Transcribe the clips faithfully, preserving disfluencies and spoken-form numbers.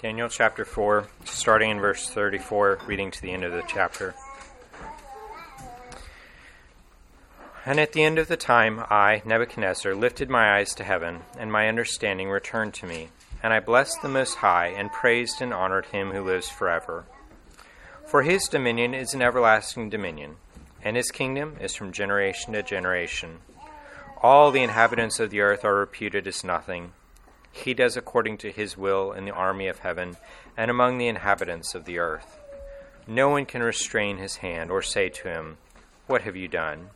Daniel chapter four, starting in verse thirty-four, reading to the end of the chapter. And at the end of the time, I, Nebuchadnezzar, lifted my eyes to heaven, and my understanding returned to me. And I blessed the Most High, and praised and honored him who lives forever. For his dominion is an everlasting dominion, and his kingdom is from generation to generation. All the inhabitants of the earth are reputed as nothing. He does according to his will in the army of heaven, and among the inhabitants of the earth. No one can restrain his hand, or say to him, "What have you done?"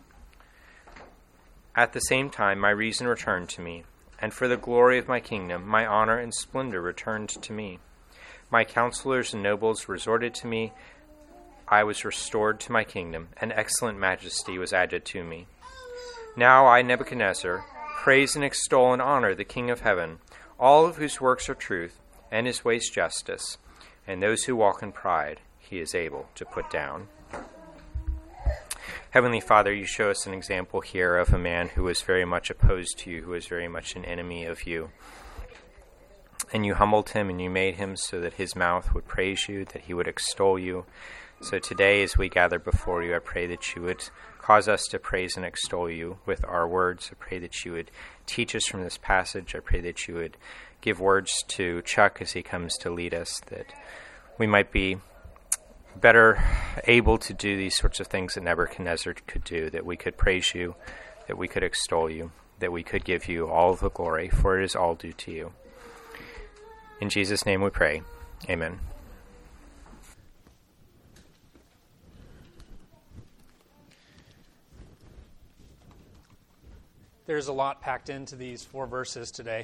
At the same time my reason returned to me, and for the glory of my kingdom my honor and splendor returned to me. My counselors and nobles resorted to me. I was restored to my kingdom, and excellent majesty was added to me. Now I, Nebuchadnezzar, praise and extol and honor the King of heaven, all of whose works are truth, and his ways justice, and those who walk in pride he is able to put down. Heavenly Father, you show us an example here of a man who was very much opposed to you, who was very much an enemy of you. And you humbled him and you made him so that his mouth would praise you, that he would extol you. So today as we gather before you, I pray that you would cause us to praise and extol you with our words. I pray that you would teach us from this passage. I pray that you would give words to Chuck as he comes to lead us, that we might be better able to do these sorts of things that Nebuchadnezzar could do, that we could praise you, that we could extol you, that we could give you all of the glory, for it is all due to you. In Jesus' name we pray. Amen. There's a lot packed into these four verses today.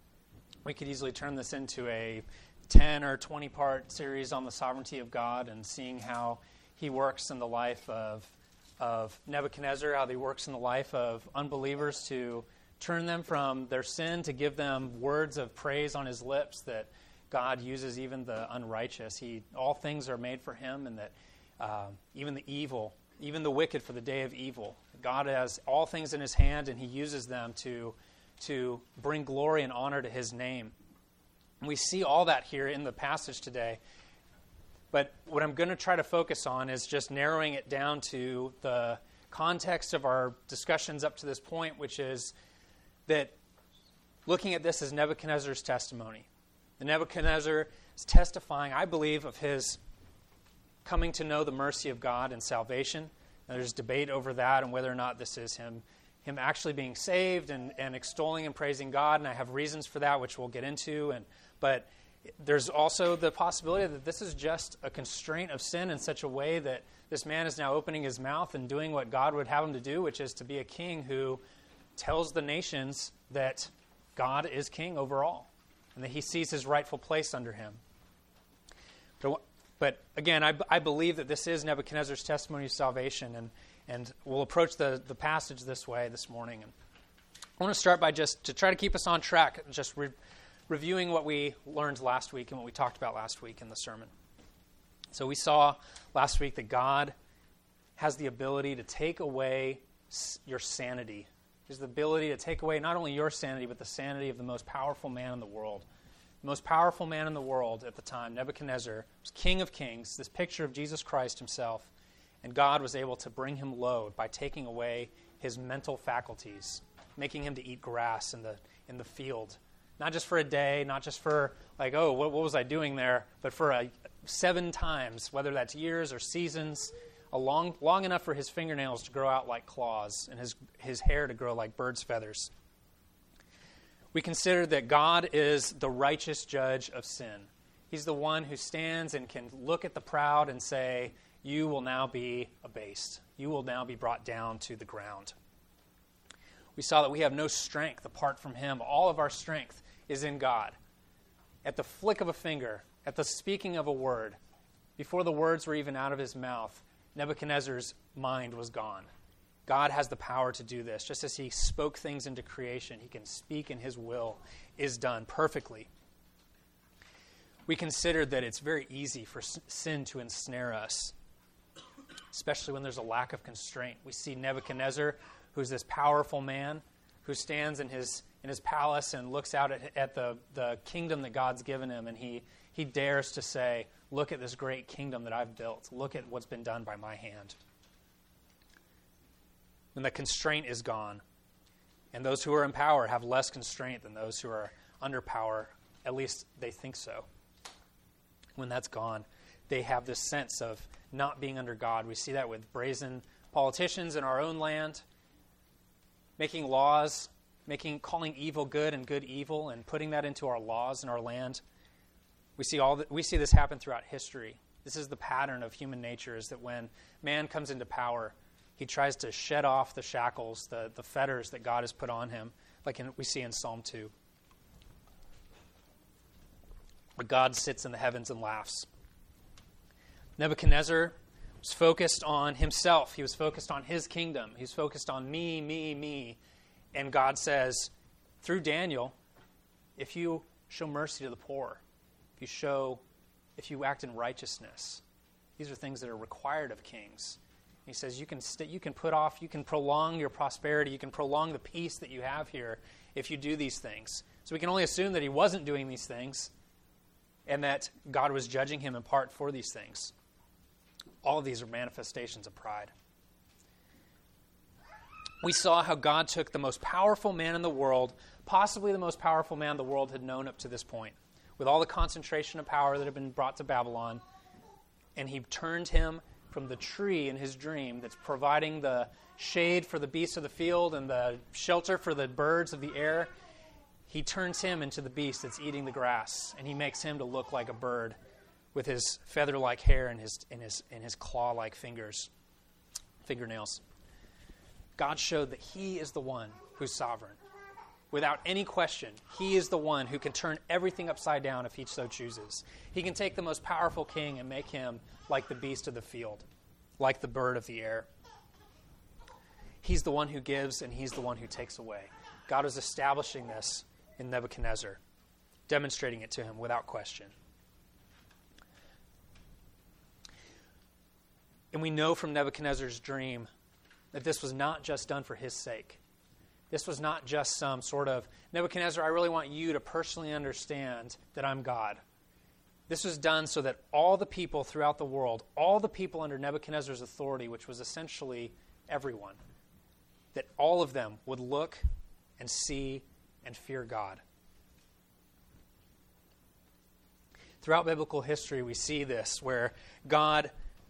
We could easily turn this into a ten or twenty part series on the sovereignty of God and seeing how he works in the life of of Nebuchadnezzar, how he works in the life of unbelievers to turn them from their sin, to give them words of praise on his lips, that God uses even the unrighteous. He all things are made for him, and that uh, even the evil, even the wicked for the day of evil. God has all things in his hand, and he uses them to to bring glory and honor to his name. We see all that here in the passage today. But what I'm going to try to focus on is just narrowing it down to the context of our discussions up to this point, which is that looking at this as Nebuchadnezzar's testimony. The Nebuchadnezzar is testifying, I believe, of his coming to know the mercy of God and salvation. Now, there's debate over that and whether or not this is him him actually being saved and, and extolling and praising God, and I have reasons for that, which we'll get into. And But there's also the possibility that this is just a constraint of sin in such a way that this man is now opening his mouth and doing what God would have him to do, which is to be a king who tells the nations that God is king over all, and that he sees his rightful place under him. But, but again, I, I believe that this is Nebuchadnezzar's testimony of salvation, and, and we'll approach the, the passage this way this morning. And I want to start by just, to try to keep us on track, just re- reviewing what we learned last week and what we talked about last week in the sermon. So we saw last week that God has the ability to take away your sanity. He has the ability to take away not only your sanity, but the sanity of the most powerful man in the world. The most powerful man in the world at the time, Nebuchadnezzar, was King of Kings, this picture of Jesus Christ himself. And God was able to bring him low by taking away his mental faculties, making him to eat grass in the in the field. Not just for a day, not just for like, oh, what, what was I doing there? But for a, seven times, whether that's years or seasons, a long, long enough for his fingernails to grow out like claws and his, his hair to grow like bird's feathers. We consider that God is the righteous judge of sin. He's the one who stands and can look at the proud and say, you will now be abased. You will now be brought down to the ground. We saw that we have no strength apart from him. All of our strength is in God. At the flick of a finger, at the speaking of a word, before the words were even out of his mouth, Nebuchadnezzar's mind was gone. God has the power to do this. Just as he spoke things into creation, he can speak and his will is done perfectly. We considered that it's very easy for sin to ensnare us, especially when there's a lack of constraint. We see Nebuchadnezzar, who's this powerful man who stands in his in his palace and looks out at, at the, the kingdom that God's given him, and he, he dares to say, look at this great kingdom that I've built. Look at what's been done by my hand. When the constraint is gone, and those who are in power have less constraint than those who are under power, at least they think so. When that's gone, they have this sense of not being under God. We see that with brazen politicians in our own land, making laws, making calling evil good and good evil, and putting that into our laws in our land. We see all that, we see this happen throughout history. This is the pattern of human nature, is that when man comes into power, he tries to shed off the shackles, the, the fetters that God has put on him, like in, we see in Psalm two. Where God sits in the heavens and laughs. Nebuchadnezzar was focused on himself. He was focused on his kingdom. He was focused on me, me, me. And God says, through Daniel, if you show mercy to the poor, if you show, if you act in righteousness, these are things that are required of kings. He says you can st- you can put off, you can prolong your prosperity, you can prolong the peace that you have here if you do these things. So we can only assume that he wasn't doing these things and that God was judging him in part for these things. All of these are manifestations of pride. We saw how God took the most powerful man in the world, possibly the most powerful man the world had known up to this point, with all the concentration of power that had been brought to Babylon, and he turned him from the tree in his dream that's providing the shade for the beasts of the field and the shelter for the birds of the air. He turns him into the beast that's eating the grass, and he makes him to look like a bird with his feather-like hair and his, and his, and his claw-like fingers, fingernails. God showed that he is the one who's sovereign. Without any question, he is the one who can turn everything upside down if he so chooses. He can take the most powerful king and make him like the beast of the field, like the bird of the air. He's the one who gives, and he's the one who takes away. God is establishing this in Nebuchadnezzar, demonstrating it to him without question. And we know from Nebuchadnezzar's dream that this was not just done for his sake. This was not just some sort of, Nebuchadnezzar, I really want you to personally understand that I'm God. This was done so that all the people throughout the world, all the people under Nebuchadnezzar's authority, which was essentially everyone, that all of them would look and see and fear God. Throughout biblical history, we see this, where God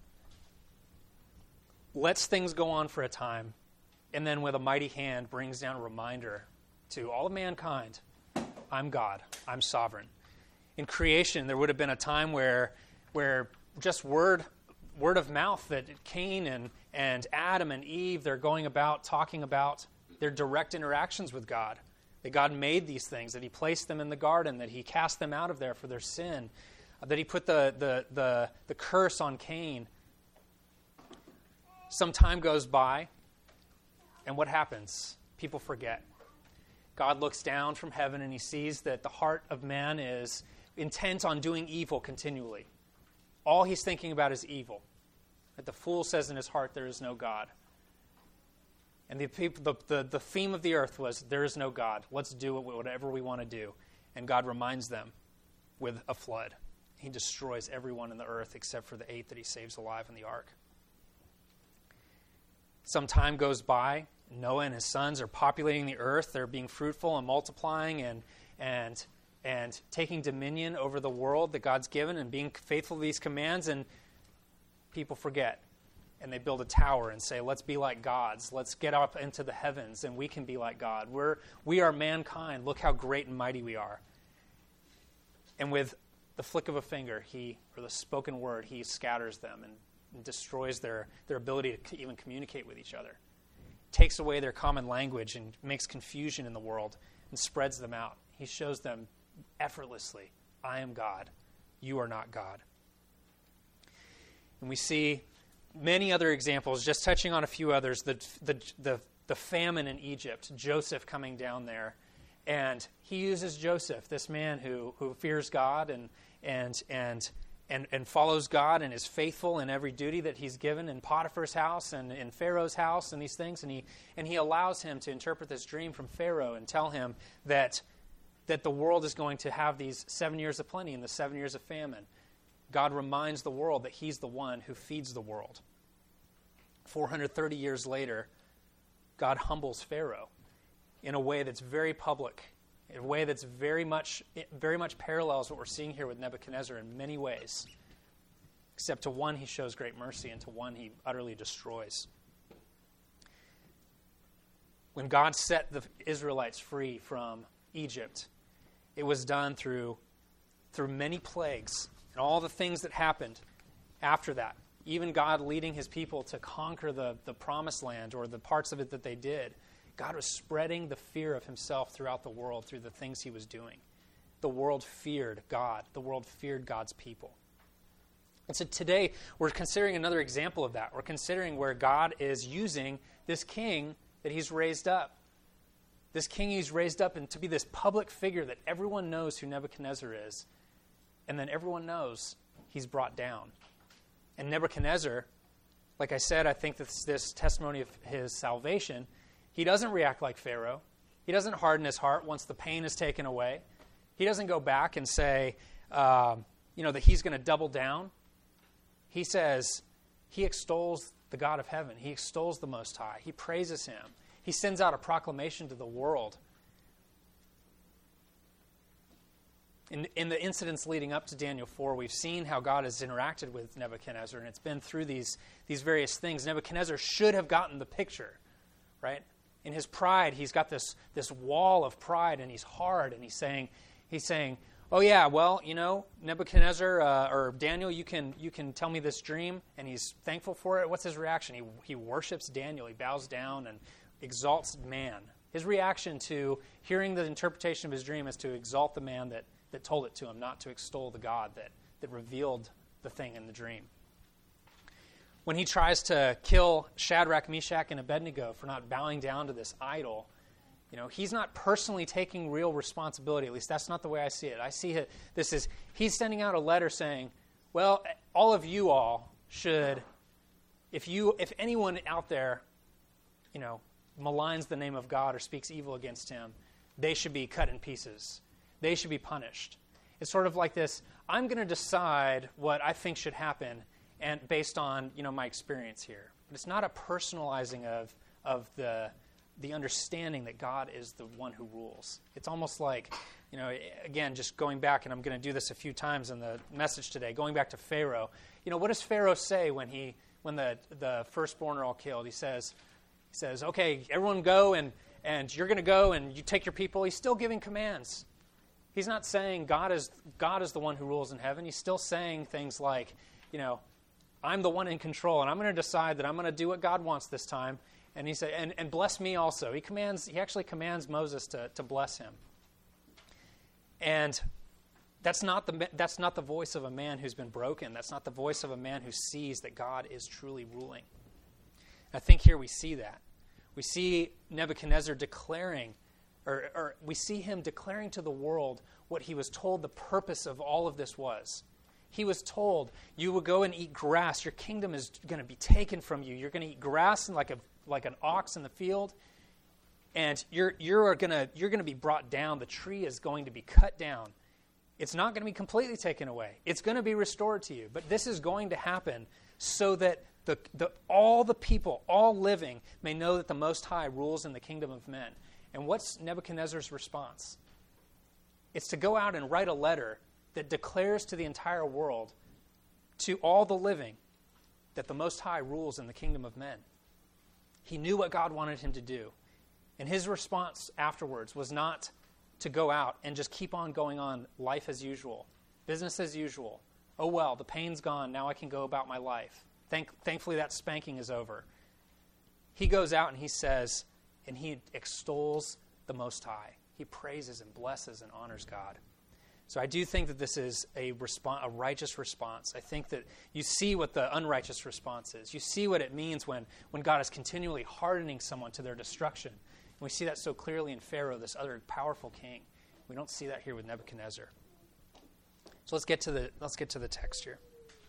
lets things go on for a time, and then with a mighty hand brings down a reminder to all of mankind, I'm God, I'm sovereign. In creation, there would have been a time where where just word word of mouth that Cain and, and Adam and Eve, they're going about talking about their direct interactions with God. That God made these things, that he placed them in the garden, that he cast them out of there for their sin, that he put the the the, the curse on Cain. Some time goes by, and what happens? People forget. God looks down from heaven and he sees that the heart of man is intent on doing evil continually. All he's thinking about is evil. That the fool says in his heart, there is no God. And the, people, the, the, the theme of the earth was, there is no God. Let's do whatever we want to do. And God reminds them with a flood. He destroys everyone in the earth except for the eight that he saves alive in the ark. Some time goes by. Noah and his sons are populating the earth. They're being fruitful and multiplying and and and taking dominion over the world that God's given and being faithful to these commands. And people forget. And they build a tower and say, let's be like gods. Let's get up into the heavens and we can be like God. We're, we are mankind. Look how great and mighty we are. And with the flick of a finger, he, or the spoken word, he scatters them and, and destroys their, their ability to even communicate with each other. Takes away their common language and makes confusion in the world and spreads them out. He shows them effortlessly, I am God. You are not God. And we see many other examples, just touching on a few others, the, the, the, the famine in Egypt, Joseph coming down there. And he uses Joseph, this man who, who fears God and, and, and and, and follows God and is faithful in every duty that he's given in Potiphar's house and in Pharaoh's house and these things. And he and he allows him to interpret this dream from Pharaoh and tell him that, that the world is going to have these seven years of plenty and the seven years of famine. God reminds the world that he's the one who feeds the world. four hundred thirty years later, God humbles Pharaoh in a way that's very public, in a way that's very much very much parallels what we're seeing here with Nebuchadnezzar in many ways. Except to one he shows great mercy, and to one he utterly destroys. When God set the Israelites free from Egypt, it was done through, through many plagues and all the things that happened after that. Even God leading his people to conquer the, the promised land, or the parts of it that they did. God was spreading the fear of himself throughout the world through the things he was doing. The world feared God. The world feared God's people. And so today we're considering another example of that. We're considering where God is using this king that he's raised up. This king he's raised up and to be this public figure that everyone knows who Nebuchadnezzar is. And then everyone knows he's brought down. And Nebuchadnezzar, like I said, I think this, this testimony of his salvation, he doesn't react like Pharaoh. He doesn't harden his heart once the pain is taken away. He doesn't go back and say, uh, you know, that he's going to double down. He says, he extols the God of heaven. He extols the Most High. He praises him. He sends out a proclamation to the world. In, in the incidents leading up to Daniel four, we've seen how God has interacted with Nebuchadnezzar, and it's been through these, these various things. Nebuchadnezzar should have gotten the picture, right? In his pride, he's got this, this wall of pride, and he's hard, and he's saying, he's saying, oh yeah, well, you know, Nebuchadnezzar uh, or Daniel, you can you can tell me this dream, and he's thankful for it. What's his reaction? He he worships Daniel. He bows down and exalts man. His reaction to hearing the interpretation of his dream is to exalt the man that, that told it to him, not to extol the God that, that revealed the thing in the dream. When he tries to kill Shadrach, Meshach, and Abednego for not bowing down to this idol, you know, he's not personally taking real responsibility. At least that's not the way I see it. I see it, this is, he's sending out a letter saying, well, all of you all should, if you, if anyone out there, you know, maligns the name of God or speaks evil against him, they should be cut in pieces. They should be punished. It's sort of like this, I'm going to decide what I think should happen, and based on, you know, my experience here. But it's not a personalizing of of the the understanding that God is the one who rules. It's almost like, you know, again, just going back, and I'm going to do this a few times in the message today, going back to Pharaoh. You know, what does Pharaoh say when he when the, the firstborn are all killed? He says, he says, okay, everyone go, and, and you're going to go, and you take your people. He's still giving commands. He's not saying God is God is the one who rules in heaven. He's still saying things like, you know, I'm the one in control, and I'm going to decide that I'm going to do what God wants this time. And he said, and, and bless me also. He commands. He actually commands Moses to, to bless him. And that's not the that's not the voice of a man who's been broken. That's not the voice of a man who sees that God is truly ruling. And I think here we see that. We see Nebuchadnezzar declaring, or, or we see him declaring to the world what he was told the purpose of all of this was. He was told, you will go and eat grass. Your kingdom is going to be taken from you. You're going to eat grass like a like an ox in the field, and you're you're going to you're going to be brought down. The tree is going to be cut down. It's not going to be completely taken away. It's going to be restored to you. But this is going to happen so that the, the all the people, all living, may know that the Most High rules in the kingdom of men. And what's Nebuchadnezzar's response? It's to go out and write a letter that declares to the entire world, to all the living, that the Most High rules in the kingdom of men. He knew what God wanted him to do. And his response afterwards was not to go out and just keep on going on life as usual, business as usual. Oh, well, the pain's gone. Now I can go about my life. Thank, thankfully, that spanking is over. He goes out and he says, and he extols the Most High. He praises and blesses and honors God. So I do think that this is a response, a righteous response. I think that you see what the unrighteous response is. You see what it means when, when God is continually hardening someone to their destruction. And we see that so clearly in Pharaoh, this other powerful king. We don't see that here with Nebuchadnezzar. So let's get to the let's get to the text here.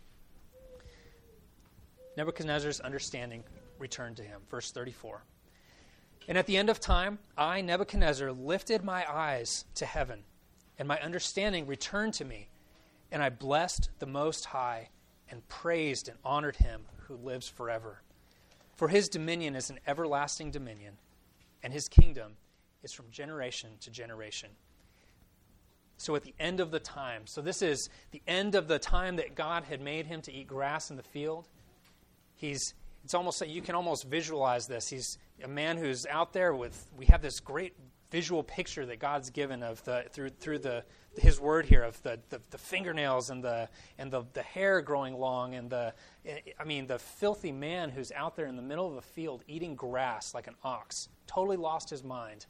Nebuchadnezzar's understanding returned to him. Verse thirty-four. And at the end of time, I, Nebuchadnezzar, lifted my eyes to heaven, and my understanding returned to me, and I blessed the Most High and praised and honored him who lives forever. For his dominion is an everlasting dominion, and his kingdom is from generation to generation. So at the end of the time, so this is the end of the time that God had made him to eat grass in the field. He's, it's almost like you can almost visualize this. He's a man who's out there with, we have this great visual picture that God's given of the, through through the, his word here of the, the, the fingernails and the and the, the hair growing long and the, I mean, the filthy man who's out there in the middle of a field eating grass like an ox, totally lost his mind.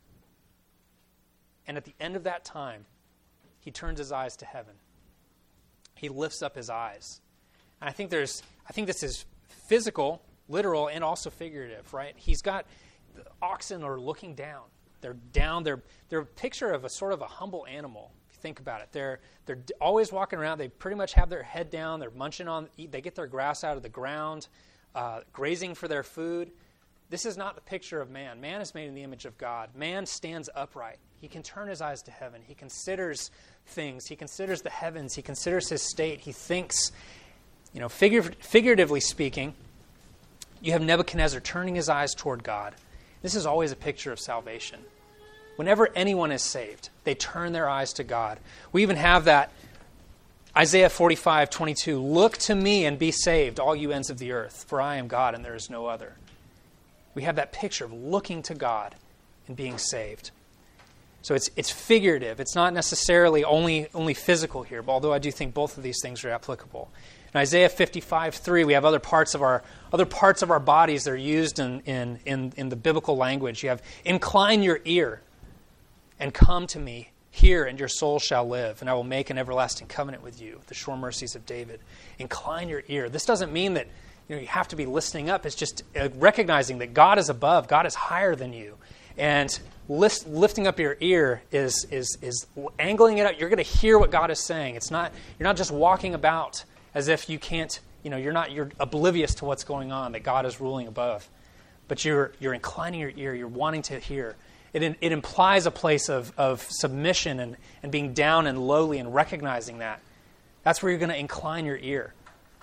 And at the end of that time, he turns his eyes to heaven. He lifts up his eyes. And I think there's, I think this is physical, literal, and also figurative, right? He's got, the oxen are looking down. They're down. They're they're a picture of a sort of a humble animal. If you think about it, they're they're always walking around. They pretty much have their head down. They're munching on. They get their grass out of the ground, uh, grazing for their food. This is not the picture of man. Man is made in the image of God. Man stands upright. He can turn his eyes to heaven. He considers things. He considers the heavens. He considers his state. He thinks, you know, figure, figuratively speaking, you have Nebuchadnezzar turning his eyes toward God. This is always a picture of salvation. Whenever anyone is saved, they turn their eyes to God. We even have that Isaiah forty-five twenty-two. Look to me and be saved, all you ends of the earth, for I am God and there is no other. We have that picture of looking to God and being saved. So it's it's figurative. It's not necessarily only, only physical here, but although I do think both of these things are applicable. In Isaiah fifty-five three, we have other parts of our other parts of our bodies that are used in, in, in, in the biblical language. You have, incline your ear and come to me, hear, and your soul shall live, and I will make an everlasting covenant with you, the sure mercies of David. Incline your ear. This doesn't mean that you know you have to be listening up. It's just uh, recognizing that God is above, God is higher than you. And list, lifting up your ear is, is, is angling it out. You're going to hear what God is saying. It's not, you're not just walking about as if you can't, you know, you're not, you're oblivious to what's going on, that God is ruling above. But you're you're inclining your ear, you're wanting to hear. It it implies a place of, of submission and, and being down and lowly and recognizing that. That's where you're going to incline your ear.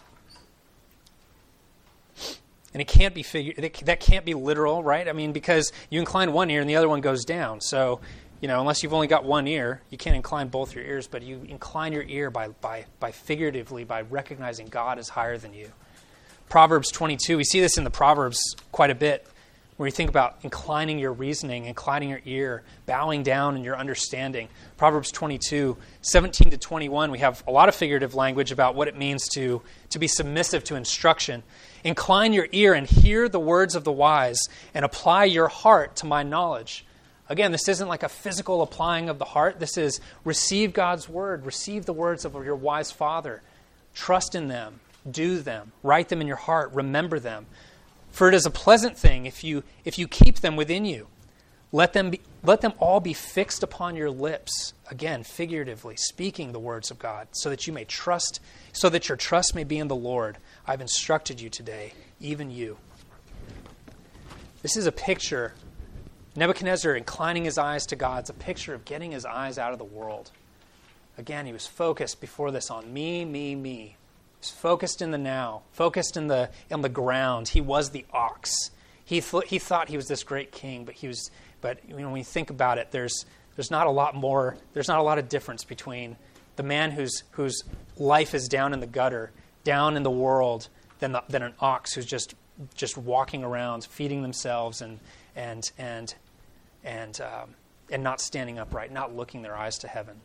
And it can't be figure, that can't be literal, right? I mean, because you incline one ear and the other one goes down. So, you know, unless you've only got one ear, you can't incline both your ears, but you incline your ear by, by, by figuratively, by recognizing God is higher than you. Proverbs twenty-two, we see this in the Proverbs quite a bit, where you think about inclining your reasoning, inclining your ear, bowing down in your understanding. Proverbs twenty-two, seventeen to twenty-one, we have a lot of figurative language about what it means to, to be submissive to instruction. Incline your ear and hear the words of the wise, and apply your heart to my knowledge. Again, this isn't like a physical applying of the heart. This is receive God's word. Receive the words of your wise father. Trust in them. Do them. Write them in your heart. Remember them. For it is a pleasant thing if you if you keep them within you. Let them be, let them all be fixed upon your lips. Again, figuratively, speaking the words of God, so that you may trust, so that your trust may be in the Lord. I've instructed you today, even you. This is a picture. Nebuchadnezzar inclining his eyes to God. It's a picture of getting his eyes out of the world. Again, he was focused before this on me, me, me. He was focused in the now, focused in the in the ground. He was the ox. He th- he thought he was this great king, but he was. But you know, when you think about it, there's there's not a lot more. There's not a lot of difference between the man whose whose life is down in the gutter, down in the world, than the, than an ox who's just just walking around, feeding themselves and and and and um, and not standing upright, not looking their eyes to heaven.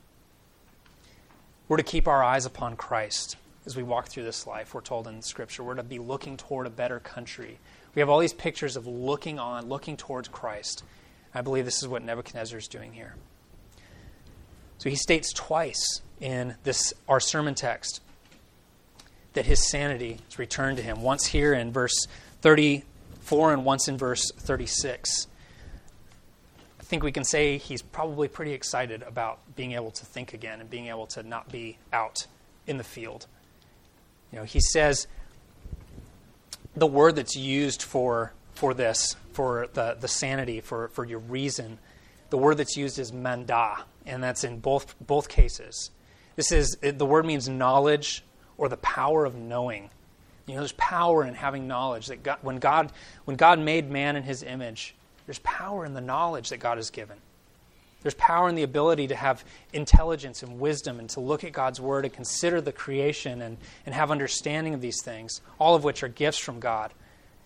We're to keep our eyes upon Christ as we walk through this life. We're told in Scripture, we're to be looking toward a better country. We have all these pictures of looking on, looking towards Christ. I believe this is what Nebuchadnezzar is doing here. So he states twice in this our sermon text that his sanity is returned to him. Once here in verse thirty-four and once in verse thirty-six. I think we can say he's probably pretty excited about being able to think again and being able to not be out in the field. You know, he says the word that's used for for this, for the, the sanity, for, for your reason, the word that's used is manda, and that's in both both cases. This is, the word means knowledge or the power of knowing. You know, there's power in having knowledge. That God, when God when God made man in his image, there's power in the knowledge that God has given. There's power in the ability to have intelligence and wisdom and to look at God's word and consider the creation and, and have understanding of these things, all of which are gifts from God.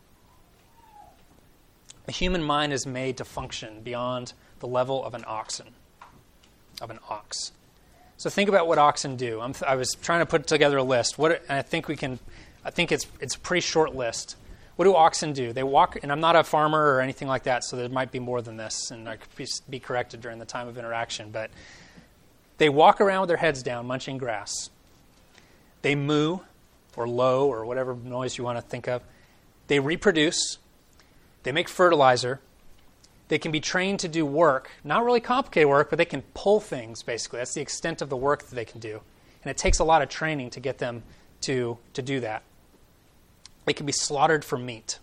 The human mind is made to function beyond the level of an oxen, of an ox. So think about what oxen do. I'm, I was trying to put together a list. What, and I think we can. I think it's it's a pretty short list. What do oxen do? They walk, and I'm not a farmer or anything like that, so there might be more than this, and I could be, be corrected during the time of interaction. But they walk around with their heads down, munching grass. They moo, or low, or whatever noise you want to think of. They reproduce. They make fertilizer. They can be trained to do work, not really complicated work, but they can pull things, basically. That's the extent of the work that they can do. And it takes a lot of training to get them to, to do that. They can be slaughtered for meat.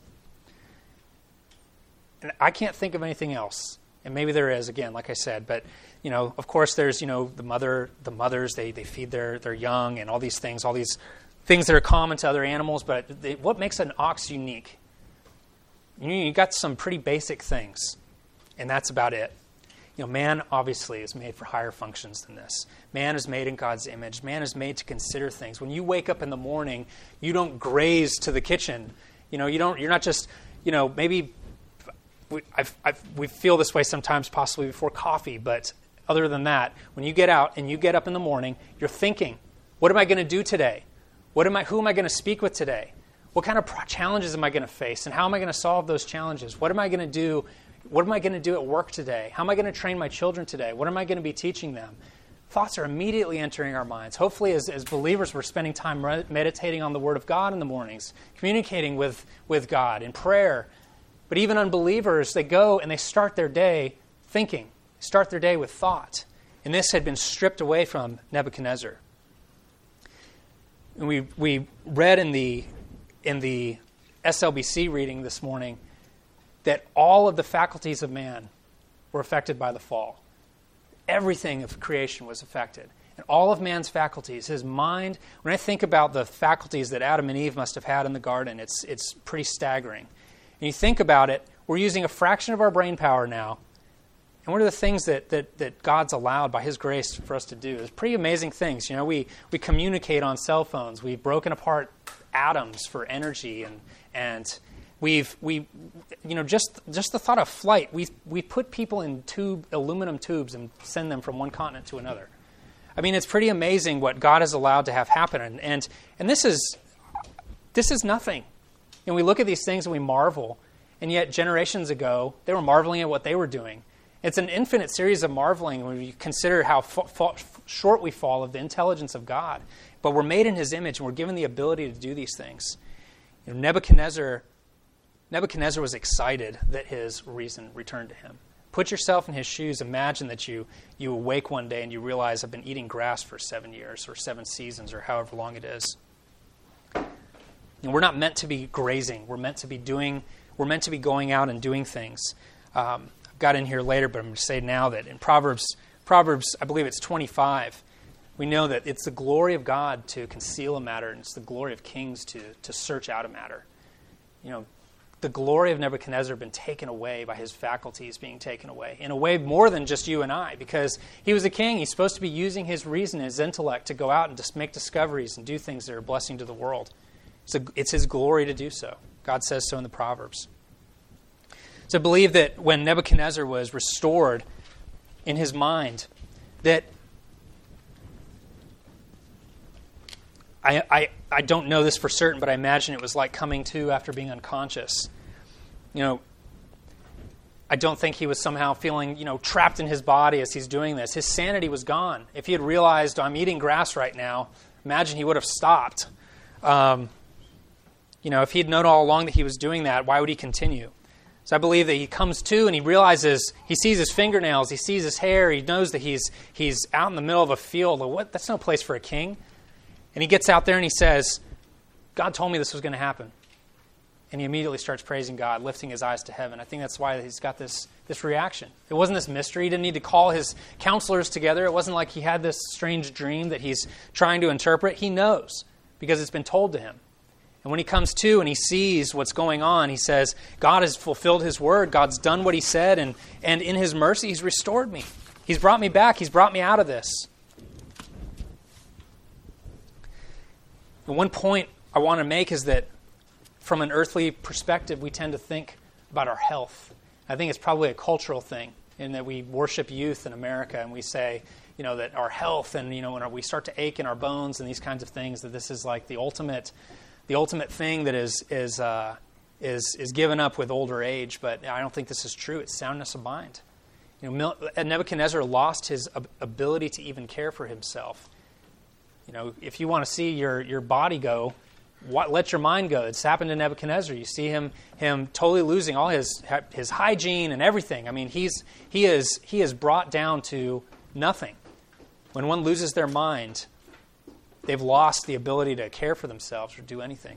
And I can't think of anything else. And maybe there is, again, like I said. But, you know, of course there's, you know, the mother, the mothers, they, they feed their, their young and all these things, all these things that are common to other animals. But they, what makes an ox unique? You know, you got some pretty basic things. And that's about it. You know, man obviously is made for higher functions than this. Man is made in God's image. Man is made to consider things. When you wake up in the morning, you don't graze to the kitchen. You know, you don't. You're not just. You know, maybe we, I've, I've, we feel this way sometimes, possibly before coffee. But other than that, when you get out and you get up in the morning, you're thinking, "What am I going to do today? What am I? Who am I going to speak with today? What kind of pro- challenges am I going to face? And how am I going to solve those challenges? What am I going to do?" What am I going to do at work today? How am I going to train my children today? What am I going to be teaching them? Thoughts are immediately entering our minds. Hopefully, as, as believers, we're spending time re- meditating on the Word of God in the mornings, communicating with, with God in prayer. But even unbelievers, they go and they start their day thinking, start their day with thought. And this had been stripped away from Nebuchadnezzar. And we we read in the in the S L B C reading this morning that all of the faculties of man were affected by the fall. Everything of creation was affected. And all of man's faculties, his mind, when I think about the faculties that Adam and Eve must have had in the garden, it's it's pretty staggering. And you think about it, we're using a fraction of our brain power now. And what are the things that, that, that God's allowed by his grace for us to do? It's pretty amazing things. You know, we, we communicate on cell phones. We've broken apart atoms for energy and and We've, we, you know, just just the thought of flight. We we put people in tube aluminum tubes and send them from one continent to another. I mean, it's pretty amazing what God has allowed to have happen, and and, and this is this is nothing. And we look at these things and we marvel, and yet generations ago they were marveling at what they were doing. It's an infinite series of marveling when you consider how fa- fa- short we fall of the intelligence of God. But we're made in his image, and we're given the ability to do these things. You know, Nebuchadnezzar. Nebuchadnezzar was excited that his reason returned to him. Put yourself in his shoes. Imagine that you, you awake one day and you realize I've been eating grass for seven years or seven seasons or however long it is. And we're not meant to be grazing. We're meant to be doing. We're meant to be going out and doing things. Um, I've got in here later, but I'm going to say now that in Proverbs, Proverbs, I believe it's twenty-five, we know that it's the glory of God to conceal a matter, and it's the glory of kings to to search out a matter. You know, the glory of Nebuchadnezzar had been taken away by his faculties being taken away, in a way more than just you and I, because he was a king. He's supposed to be using his reason, his intellect, to go out and just make discoveries and do things that are a blessing to the world. It's, a, it's his glory to do so. God says so in the Proverbs. So I believe that when Nebuchadnezzar was restored in his mind, that I, I, I don't know this for certain, but I imagine it was like coming to after being unconscious. You know, I don't think he was somehow feeling, you know, trapped in his body as he's doing this. His sanity was gone. If he had realized, I'm eating grass right now, imagine he would have stopped. Um, you know, if he had known all along that he was doing that, why would he continue? So I believe that he comes to and he realizes, he sees his fingernails, he sees his hair, he knows that he's he's out in the middle of a field. What? That's no place for a king. And he gets out there and he says, God told me this was going to happen. And he immediately starts praising God, lifting his eyes to heaven. I think that's why he's got this, this reaction. It wasn't this mystery. He didn't need to call his counselors together. It wasn't like he had this strange dream that he's trying to interpret. He knows because it's been told to him. And when he comes to and he sees what's going on, he says, God has fulfilled his word. God's done what he said. And, and in his mercy, he's restored me. He's brought me back. He's brought me out of this. And one point I want to make is that from an earthly perspective, we tend to think about our health. I think it's probably a cultural thing in that we worship youth in America and we say, you know, that our health and, you know, when we start to ache in our bones and these kinds of things, that this is like the ultimate, the ultimate thing that is is uh, is is given up with older age. But I don't think this is true. It's soundness of mind. You know, Nebuchadnezzar lost his ability to even care for himself. You know, if you want to see your your body go, what, let your mind go. It's happened to Nebuchadnezzar. You see him him totally losing all his his hygiene and everything. I mean, he's he is he is brought down to nothing. When one loses their mind, they've lost the ability to care for themselves or do anything.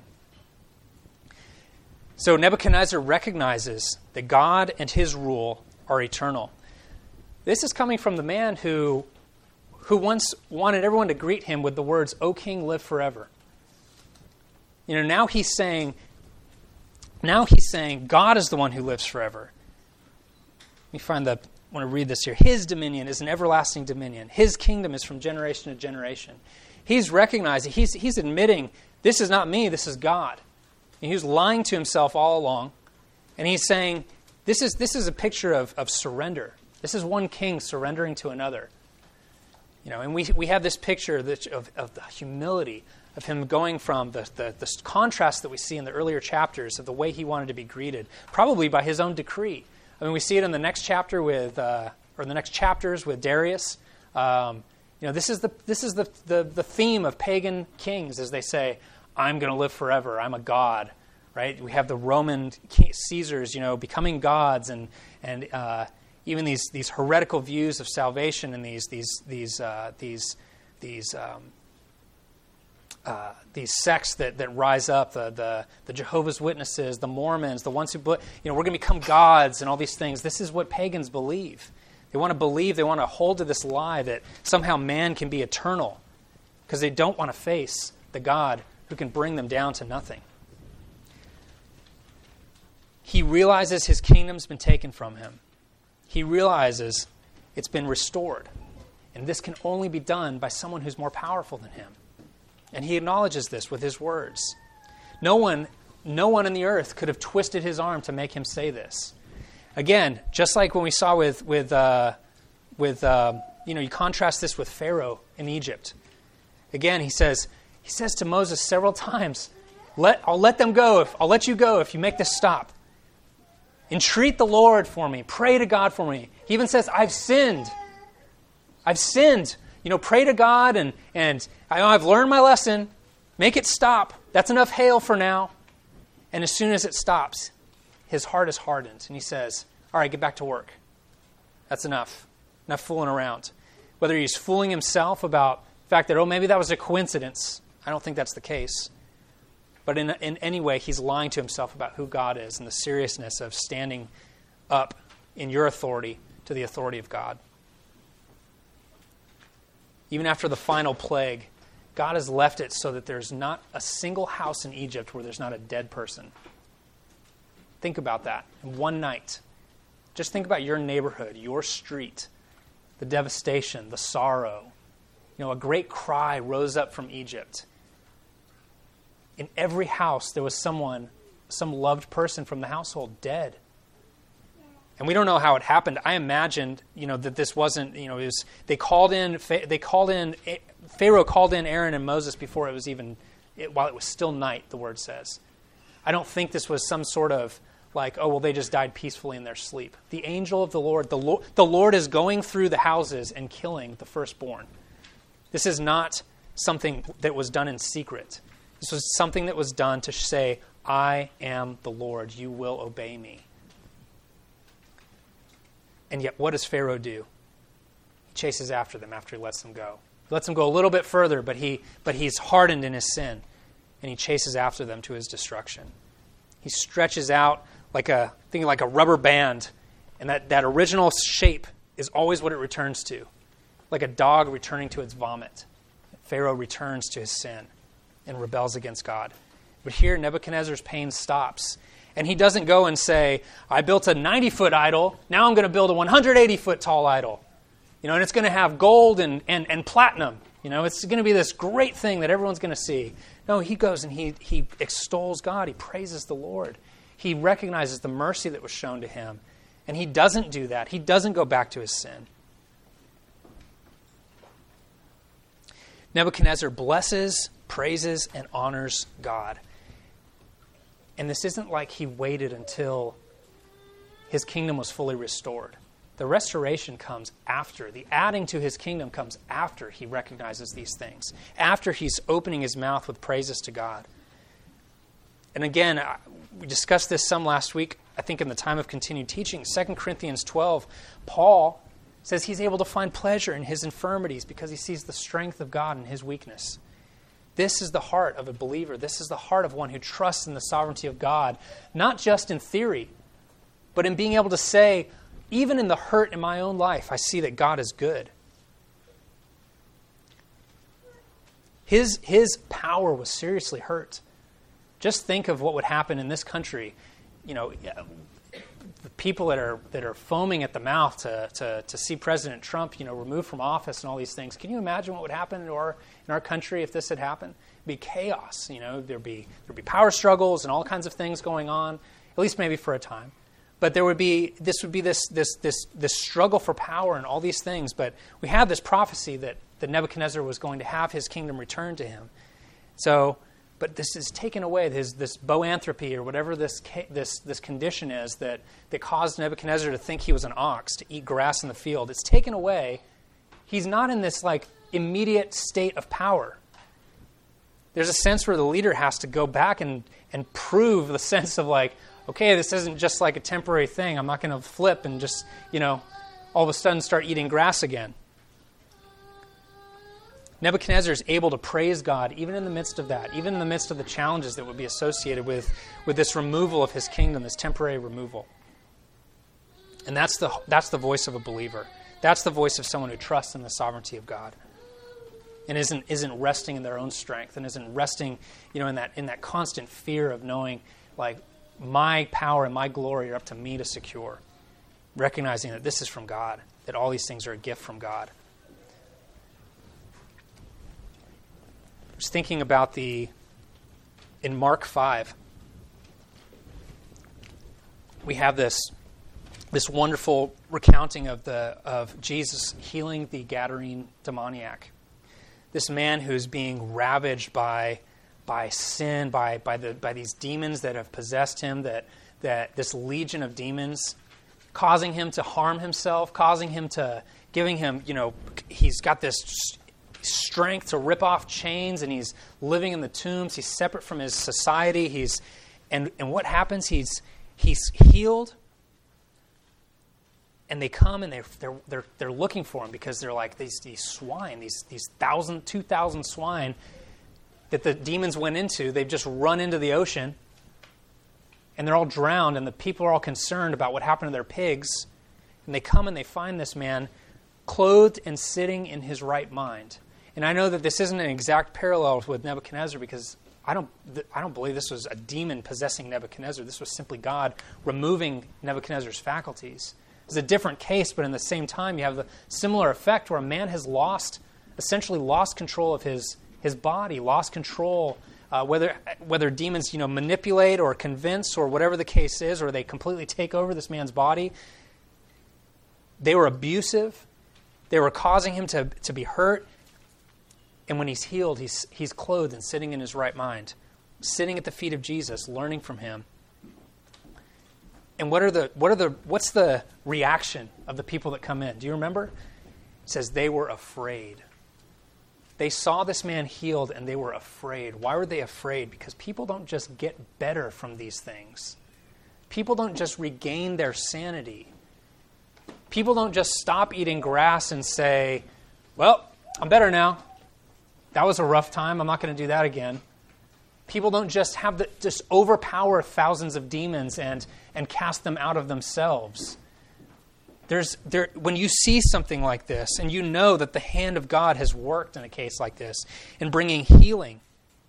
So Nebuchadnezzar recognizes that God and his rule are eternal. This is coming from the man who who once wanted everyone to greet him with the words, "O King, live forever." You know, now he's saying, now he's saying, God is the one who lives forever. Let me find the, I want to read this here. His dominion is an everlasting dominion. His kingdom is from generation to generation. He's recognizing, he's, he's admitting, this is not me, this is God. And he was lying to himself all along. And he's saying, this is, this is a picture of, of surrender. This is one king surrendering to another. You know, and we we have this picture of, of, of the humility of him going from the, the, the contrast that we see in the earlier chapters of the way he wanted to be greeted, probably by his own decree. I mean, we see it in the next chapter with, uh, or in the next chapters with Darius. Um, you know, this is the this is the, the the theme of pagan kings, as they say, "I'm going to live forever. I'm a god." Right? We have the Roman Caesars, you know, becoming gods, and and uh, even these these heretical views of salvation, and these these these uh, these these. Um, Uh, these sects that, that rise up, the, the the Jehovah's Witnesses, the Mormons, the ones who, you know, we're going to become gods and all these things. This is what pagans believe. They want to believe, they want to hold to this lie that somehow man can be eternal because they don't want to face the God who can bring them down to nothing. He realizes his kingdom's been taken from him. He realizes it's been restored. And this can only be done by someone who's more powerful than him. And he acknowledges this with his words. No one, no one on the earth could have twisted his arm to make him say this. Again, just like when we saw with with uh, with uh, you know, you contrast this with Pharaoh in Egypt. Again, he says he says to Moses several times, "Let I'll let them go. If I'll let you go if you make this stop. Entreat the Lord for me. Pray to God for me." He even says, "I've sinned. I've sinned." You know, pray to God, and, and I know I've learned my lesson. Make it stop. That's enough hail for now. And as soon as it stops, his heart is hardened. And he says, all right, get back to work. That's enough. Enough fooling around. Whether he's fooling himself about the fact that, oh, maybe that was a coincidence. I don't think that's the case. But in, in any way, he's lying to himself about who God is and the seriousness of standing up in your authority to the authority of God. Even after the final plague, God has left it so that there's not a single house in Egypt where there's not a dead person. Think about that. In one night. Just think about your neighborhood, your street, the devastation, the sorrow. You know, a great cry rose up from Egypt. In every house, there was someone, some loved person from the household dead. And we don't know how it happened. I imagined, you know, that this wasn't, you know, it was, they called in, they called in, Pharaoh called in Aaron and Moses before it was even, it, while it was still night, the word says. I don't think this was some sort of like, oh, well, they just died peacefully in their sleep. The angel of the Lord, the Lord, the Lord is going through the houses and killing the firstborn. This is not something that was done in secret. This was something that was done to say, I am the Lord, you will obey me. And yet what does Pharaoh do? He chases after them after he lets them go. He lets them go a little bit further, but he but he's hardened in his sin, and he chases after them to his destruction. He stretches out like a thinking like a rubber band, and that, that original shape is always what it returns to, like a dog returning to its vomit. Pharaoh returns to his sin and rebels against God. But here Nebuchadnezzar's pain stops. And he doesn't go and say, I built a ninety-foot idol, now I'm going to build a one hundred eighty foot tall idol. You know, and it's going to have gold and, and, and platinum. You know, it's going to be this great thing that everyone's going to see. No, he goes and he, he extols God. He praises the Lord. He recognizes the mercy that was shown to him. And he doesn't do that. He doesn't go back to his sin. Nebuchadnezzar blesses, praises, and honors God. And this isn't like he waited until his kingdom was fully restored. The restoration comes after. The adding to his kingdom comes after he recognizes these things, after he's opening his mouth with praises to God. And again, we discussed this some last week, I think in the time of continued teaching. Second Corinthians twelve, Paul says he's able to find pleasure in his infirmities because he sees the strength of God in his weakness. This is the heart of a believer. This is the heart of one who trusts in the sovereignty of God, not just in theory, but in being able to say, even in the hurt in my own life, I see that God is good. His, his power was seriously hurt. Just think of what would happen in this country. You know, the people that are that are foaming at the mouth to, to, to see President Trump, you know, removed from office and all these things. Can you imagine what would happen in our in our country if this had happened? It'd be chaos. You know, there'd be there'd be power struggles and all kinds of things going on, at least maybe for a time. But there would be this would be this this this this struggle for power and all these things. But we have this prophecy that, that Nebuchadnezzar was going to have his kingdom returned to him. So, but this is taken away. His this boanthropy or whatever this this this condition is that that caused Nebuchadnezzar to think he was an ox to eat grass in the field. It's taken away. He's not in this like immediate state of power. There's a sense where the leader has to go back and and prove the sense of like, okay, this isn't just like a temporary thing. I'm not going to flip and just, you know, all of a sudden start eating grass again. Nebuchadnezzar is able to praise God even in the midst of that, even in the midst of the challenges that would be associated with, with this removal of his kingdom, this temporary removal. And that's the that's the voice of a believer. That's the voice of someone who trusts in the sovereignty of God and isn't isn't resting in their own strength and isn't resting, you know, in that in that constant fear of knowing like my power and my glory are up to me to secure, recognizing that this is from God, that all these things are a gift from God. I was thinking about the, in Mark five, we have this this wonderful recounting of the of Jesus healing the Gadarene demoniac. This man who's being ravaged by by sin, by by the by these demons that have possessed him, that that this legion of demons causing him to harm himself, causing him to, giving him, you know, he's got this strength to rip off chains, and he's living in the tombs. He's separate from his society. He's and and what happens? He's he's healed, and they come and they're they're they're they're looking for him because they're like these these swine, these these thousand, two thousand swine that the demons went into. They've just run into the ocean, and they're all drowned, and the people are all concerned about what happened to their pigs. And they come and they find this man clothed and sitting in his right mind. And I know that this isn't an exact parallel with Nebuchadnezzar because I don't I don't believe this was a demon possessing Nebuchadnezzar. This was simply God removing Nebuchadnezzar's faculties. It's a different case, but in the same time, you have the similar effect where a man has lost, essentially lost control of his his body, lost control, uh, whether whether demons, you know, manipulate or convince or whatever the case is, or they completely take over this man's body. They were abusive. They were causing him to, to be hurt. And when he's healed, he's he's clothed and sitting in his right mind, sitting at the feet of Jesus, learning from him. And what are the what are the what's the reaction of the people that come in? Do you remember? It says they were afraid. They saw this man healed and they were afraid. Why were they afraid? Because people don't just get better from these things. People don't just regain their sanity. People don't just stop eating grass and say, well, I'm better now. That was a rough time. I'm not going to do that again. People don't just have the, just overpower thousands of demons and, and cast them out of themselves. There's there when you see something like this and you know that the hand of God has worked in a case like this in bringing healing,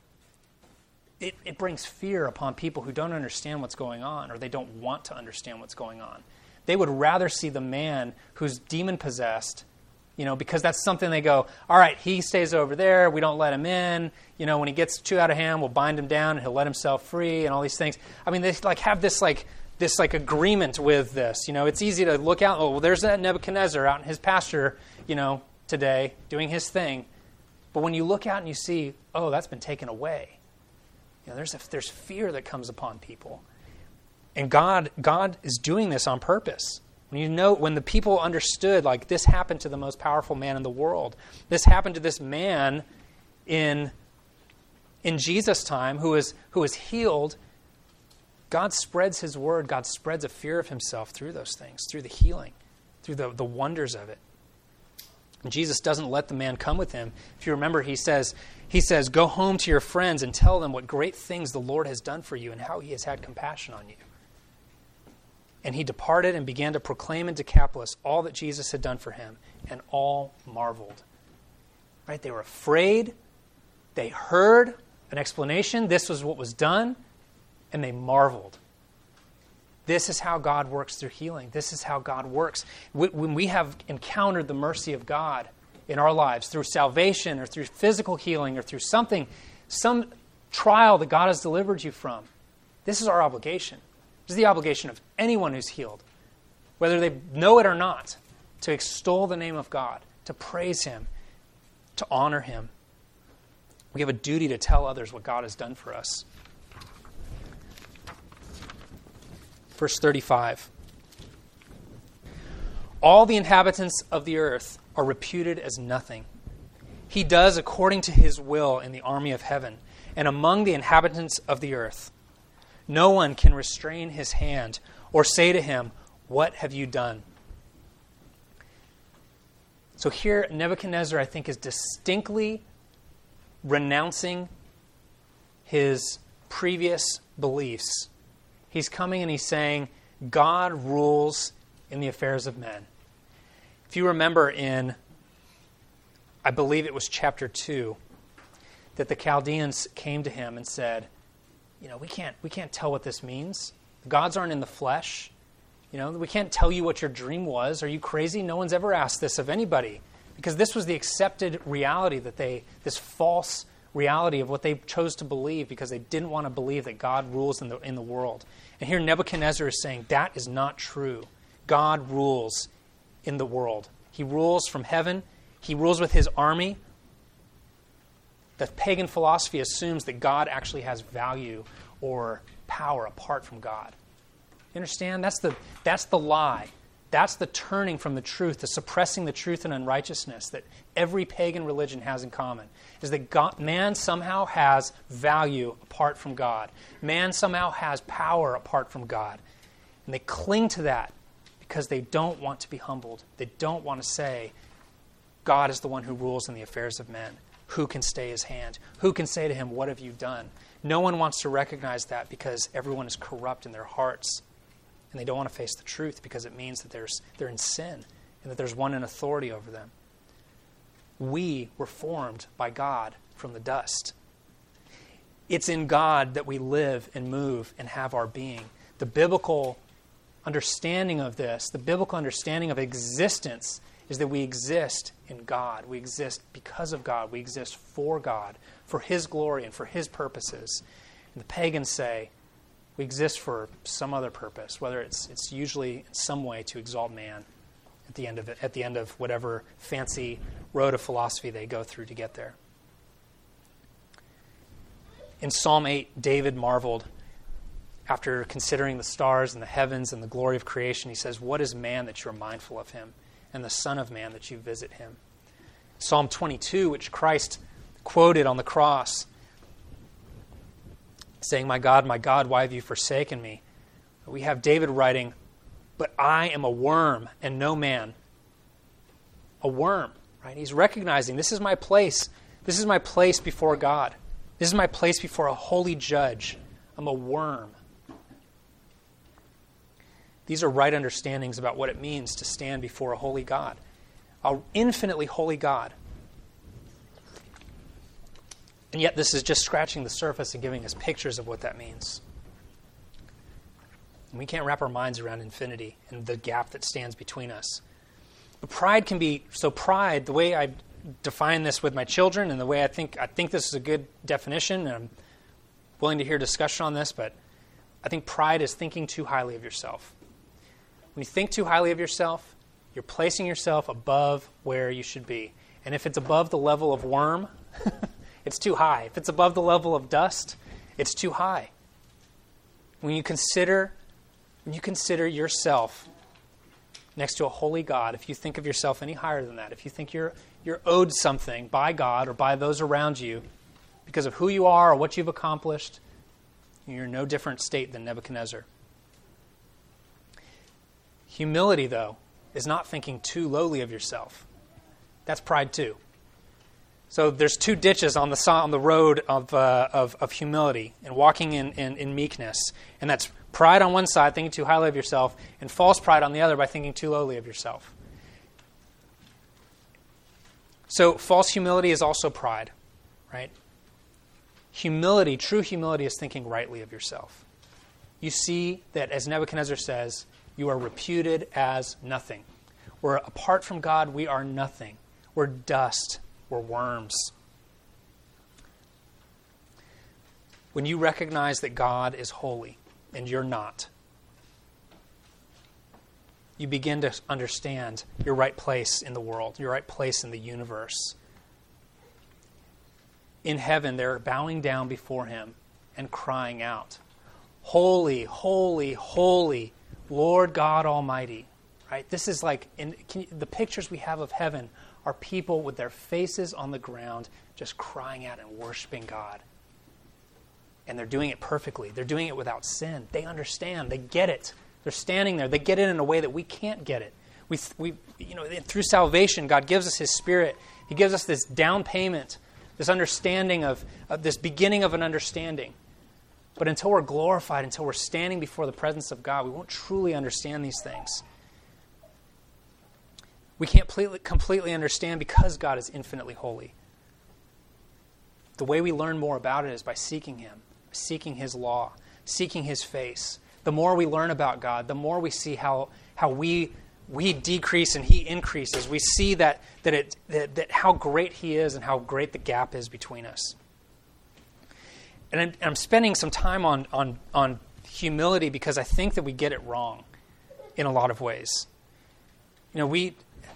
it, it brings fear upon people who don't understand what's going on, or they don't want to understand what's going on. They would rather see the man who's demon-possessed, you know, because that's something they go, all right, he stays over there, we don't let him in. You know, when he gets too out of hand, we'll bind him down and he'll let himself free and all these things. I mean, they like have this like this like agreement with this. You know, it's easy to look out, oh, well, there's that Nebuchadnezzar out in his pasture, you know, today doing his thing. But when you look out and you see, oh, that's been taken away, you know, there's a, there's fear that comes upon people. And God God is doing this on purpose. When you know, when the people understood, like, this happened to the most powerful man in the world. This happened to this man in in Jesus' time who is who is healed. God spreads his word. God spreads a fear of himself through those things, through the healing, through the, the wonders of it. And Jesus doesn't let the man come with him. If you remember, he says, he says, go home to your friends and tell them what great things the Lord has done for you and how he has had compassion on you. And he departed and began to proclaim in Decapolis all that Jesus had done for him, and all marveled. Right? They were afraid. They heard an explanation. This was what was done. And they marveled. This is how God works through healing. This is how God works. When we have encountered the mercy of God in our lives through salvation or through physical healing or through something, some trial that God has delivered you from, this is our obligation. This is the obligation of anyone who's healed, whether they know it or not, to extol the name of God, to praise him, to honor him. We have a duty to tell others what God has done for us. Verse thirty-five. All the inhabitants of the earth are reputed as nothing. He does according to his will in the army of heaven and among the inhabitants of the earth. No one can restrain his hand or say to him, what have you done? So here, Nebuchadnezzar, I think, is distinctly renouncing his previous beliefs. He's coming and he's saying, God rules in the affairs of men. If you remember in, I believe it was chapter two, that the Chaldeans came to him and said, you know, we can't we can't tell what this means. The gods aren't in the flesh. You know, we can't tell you what your dream was. Are you crazy? No one's ever asked this of anybody. Because this was the accepted reality that they, this false reality of what they chose to believe because they didn't want to believe that God rules in the in the world. And here Nebuchadnezzar is saying that is not true. God rules in the world. He rules from heaven. He rules with his army. The pagan philosophy assumes that God actually has value or power apart from God. You understand? That's the that's the lie. That's the turning from the truth, the suppressing the truth and unrighteousness that every pagan religion has in common, is that God, man somehow has value apart from God. Man somehow has power apart from God. And they cling to that because they don't want to be humbled. They don't want to say, God is the one who rules in the affairs of men. Who can stay his hand? Who can say to him, what have you done? No one wants to recognize that because everyone is corrupt in their hearts. And they don't want to face the truth because it means that there's, they're in sin and that there's one in authority over them. We were formed by God from the dust. It's in God that we live and move and have our being. The biblical understanding of this, the biblical understanding of existence, is that we exist in God. We exist because of God. We exist for God, for his glory and for his purposes. And the pagans say, we exist for some other purpose, whether it's it's usually in some way to exalt man at the end of it, at the end of whatever fancy road of philosophy they go through to get there. In Psalm eight, David marveled after considering the stars and the heavens and the glory of creation. He says, what is man that you are mindful of him, and the Son of Man that you visit him? Psalm twenty-two, which Christ quoted on the cross, saying, my God, my God, why have you forsaken me? We have David writing, but I am a worm and no man. A worm, right? He's recognizing this is my place. This is my place before God. This is my place before a holy judge. I'm a worm. These are right understandings about what it means to stand before a holy God, an infinitely holy God. And yet this is just scratching the surface and giving us pictures of what that means. And we can't wrap our minds around infinity and the gap that stands between us. But pride can be, so pride, the way I define this with my children and the way I think, I think this is a good definition, and I'm willing to hear discussion on this, but I think pride is thinking too highly of yourself. When you think too highly of yourself, you're placing yourself above where you should be. And if it's above the level of worm, it's too high. If it's above the level of dust, it's too high. When you consider, when you consider yourself next to a holy God, if you think of yourself any higher than that, if you think you're you're owed something by God or by those around you because of who you are or what you've accomplished, you're in no different state than Nebuchadnezzar. Humility, though, is not thinking too lowly of yourself. That's pride too. So there's two ditches on the on the road of uh, of, of humility and walking in, in, in meekness, and that's pride on one side, thinking too highly of yourself, and false pride on the other by thinking too lowly of yourself. So false humility is also pride, right? Humility, true humility, is thinking rightly of yourself. You see that, as Nebuchadnezzar says, you are reputed as nothing. We're apart from God, we are nothing. We're dust. We're worms. When you recognize that God is holy and you're not, you begin to understand your right place in the world, your right place in the universe. In heaven, they're bowing down before him and crying out, "Holy, holy, holy, Lord God Almighty." Right? This is like, in, can you, the pictures we have of heaven are people with their faces on the ground just crying out and worshiping God. And they're doing it perfectly. They're doing it without sin. They understand. They get it. They're standing there. They get it in a way that we can't get it. We, we, you know, through salvation, God gives us His Spirit. He gives us this down payment, this understanding of, of this beginning of an understanding. But until we're glorified, until we're standing before the presence of God, we won't truly understand these things. We can't completely, completely understand because God is infinitely holy. The way we learn more about it is by seeking Him, seeking His law, seeking His face. The more we learn about God, the more we see how how we we decrease and He increases. We see that that it that, that how great He is and how great the gap is between us. And I'm, I'm spending some time on on on humility because I think that we get it wrong in a lot of ways. You know, we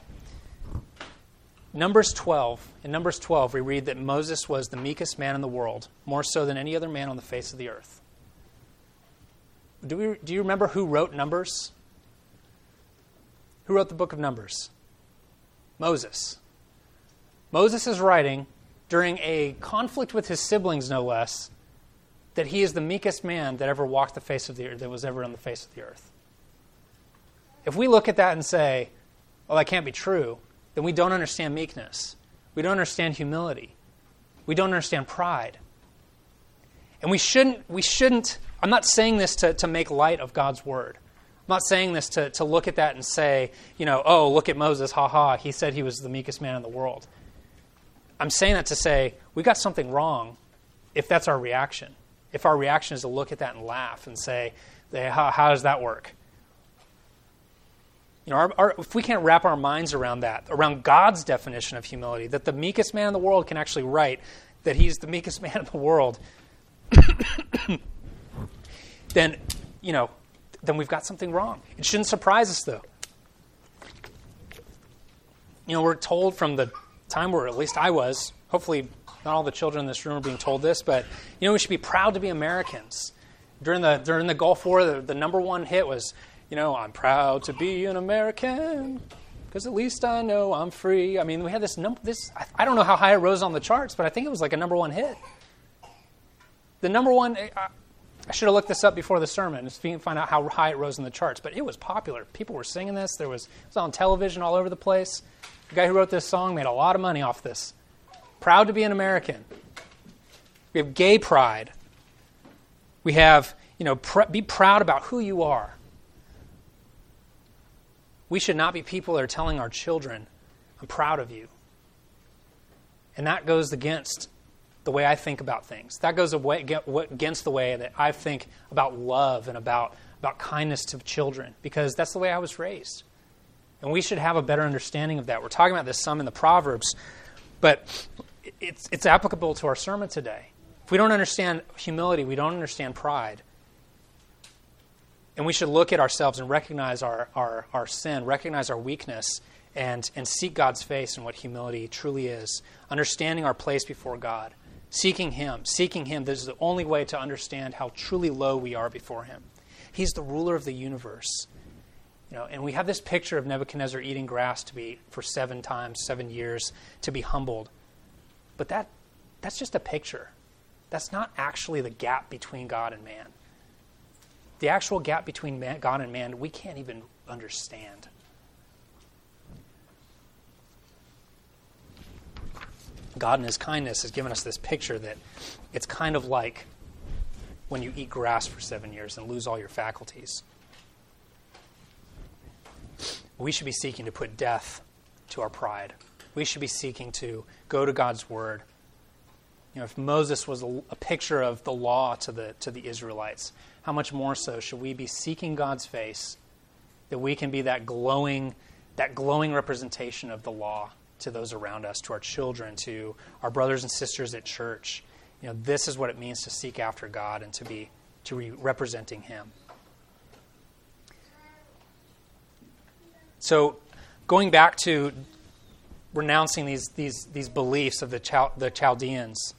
Numbers twelve, in Numbers twelve, we read that Moses was the meekest man in the world, more so than any other man on the face of the earth. Do we? Do you remember who wrote Numbers? Who wrote the book of Numbers? Moses. Moses is writing during a conflict with his siblings, no less, that he is the meekest man that ever walked the face of the earth, that was ever on the face of the earth. If we look at that and say, well, that can't be true, then we don't understand meekness. We don't understand humility. We don't understand pride. And we shouldn't, we shouldn't, I'm not saying this to, to make light of God's word. I'm not saying this to, to look at that and say, you know, oh, look at Moses, ha ha, he said he was the meekest man in the world. I'm saying that to say, we got something wrong if that's our reaction. If our reaction is to look at that and laugh and say, how, how does that work? You know, our, our, if we can't wrap our minds around that, around God's definition of humility, that the meekest man in the world can actually write that he's the meekest man in the world, then, you know, then we've got something wrong. It shouldn't surprise us, though. You know, we're told from the time where at least I was, hopefully not all the children in this room are being told this, but, you know, we should be proud to be Americans. During the during the Gulf War, the, the number one hit was, you know, I'm proud to be an American because at least I know I'm free. I mean, we had this number, this, I, I don't know how high it rose on the charts, but I think it was like a number one hit. The number one, uh, I should have looked this up before the sermon to find out how high it rose in the charts, but it was popular. People were singing this. There was, it was on television all over the place. The guy who wrote this song made a lot of money off this. Proud to be an American. We have gay pride. We have, you know, pr- be proud about who you are. We should not be people that are telling our children, I'm proud of you. And that goes against the way I think about things. That goes away, against the way that I think about love and about, about kindness to children, because that's the way I was raised. And we should have a better understanding of that. We're talking about this some in the Proverbs, but it's, it's applicable to our sermon today. If we don't understand humility, we don't understand pride. And we should look at ourselves and recognize our, our, our sin, recognize our weakness, and, and seek God's face and what humility truly is. Understanding our place before God. Seeking Him. Seeking Him. This is the only way to understand how truly low we are before Him. He's the ruler of the universe. You know, and we have this picture of Nebuchadnezzar eating grass to be for seven times, seven years, to be humbled. But that that's just a picture. That's not actually the gap between God and man. The actual gap between man, God and man, we can't even understand. God in His kindness has given us this picture that it's kind of like when you eat grass for seven years and lose all your faculties. We should be seeking to put death to our pride. We should be seeking to go to God's Word. You know, if Moses was a, a picture of the law to the to the Israelites, how much more so should we be seeking God's face, that we can be that glowing, that glowing representation of the law to those around us, to our children, to our brothers and sisters at church. You know, this is what it means to seek after God and to be to be representing Him. So, going back to renouncing these these these beliefs of the Chal- the Chaldeans.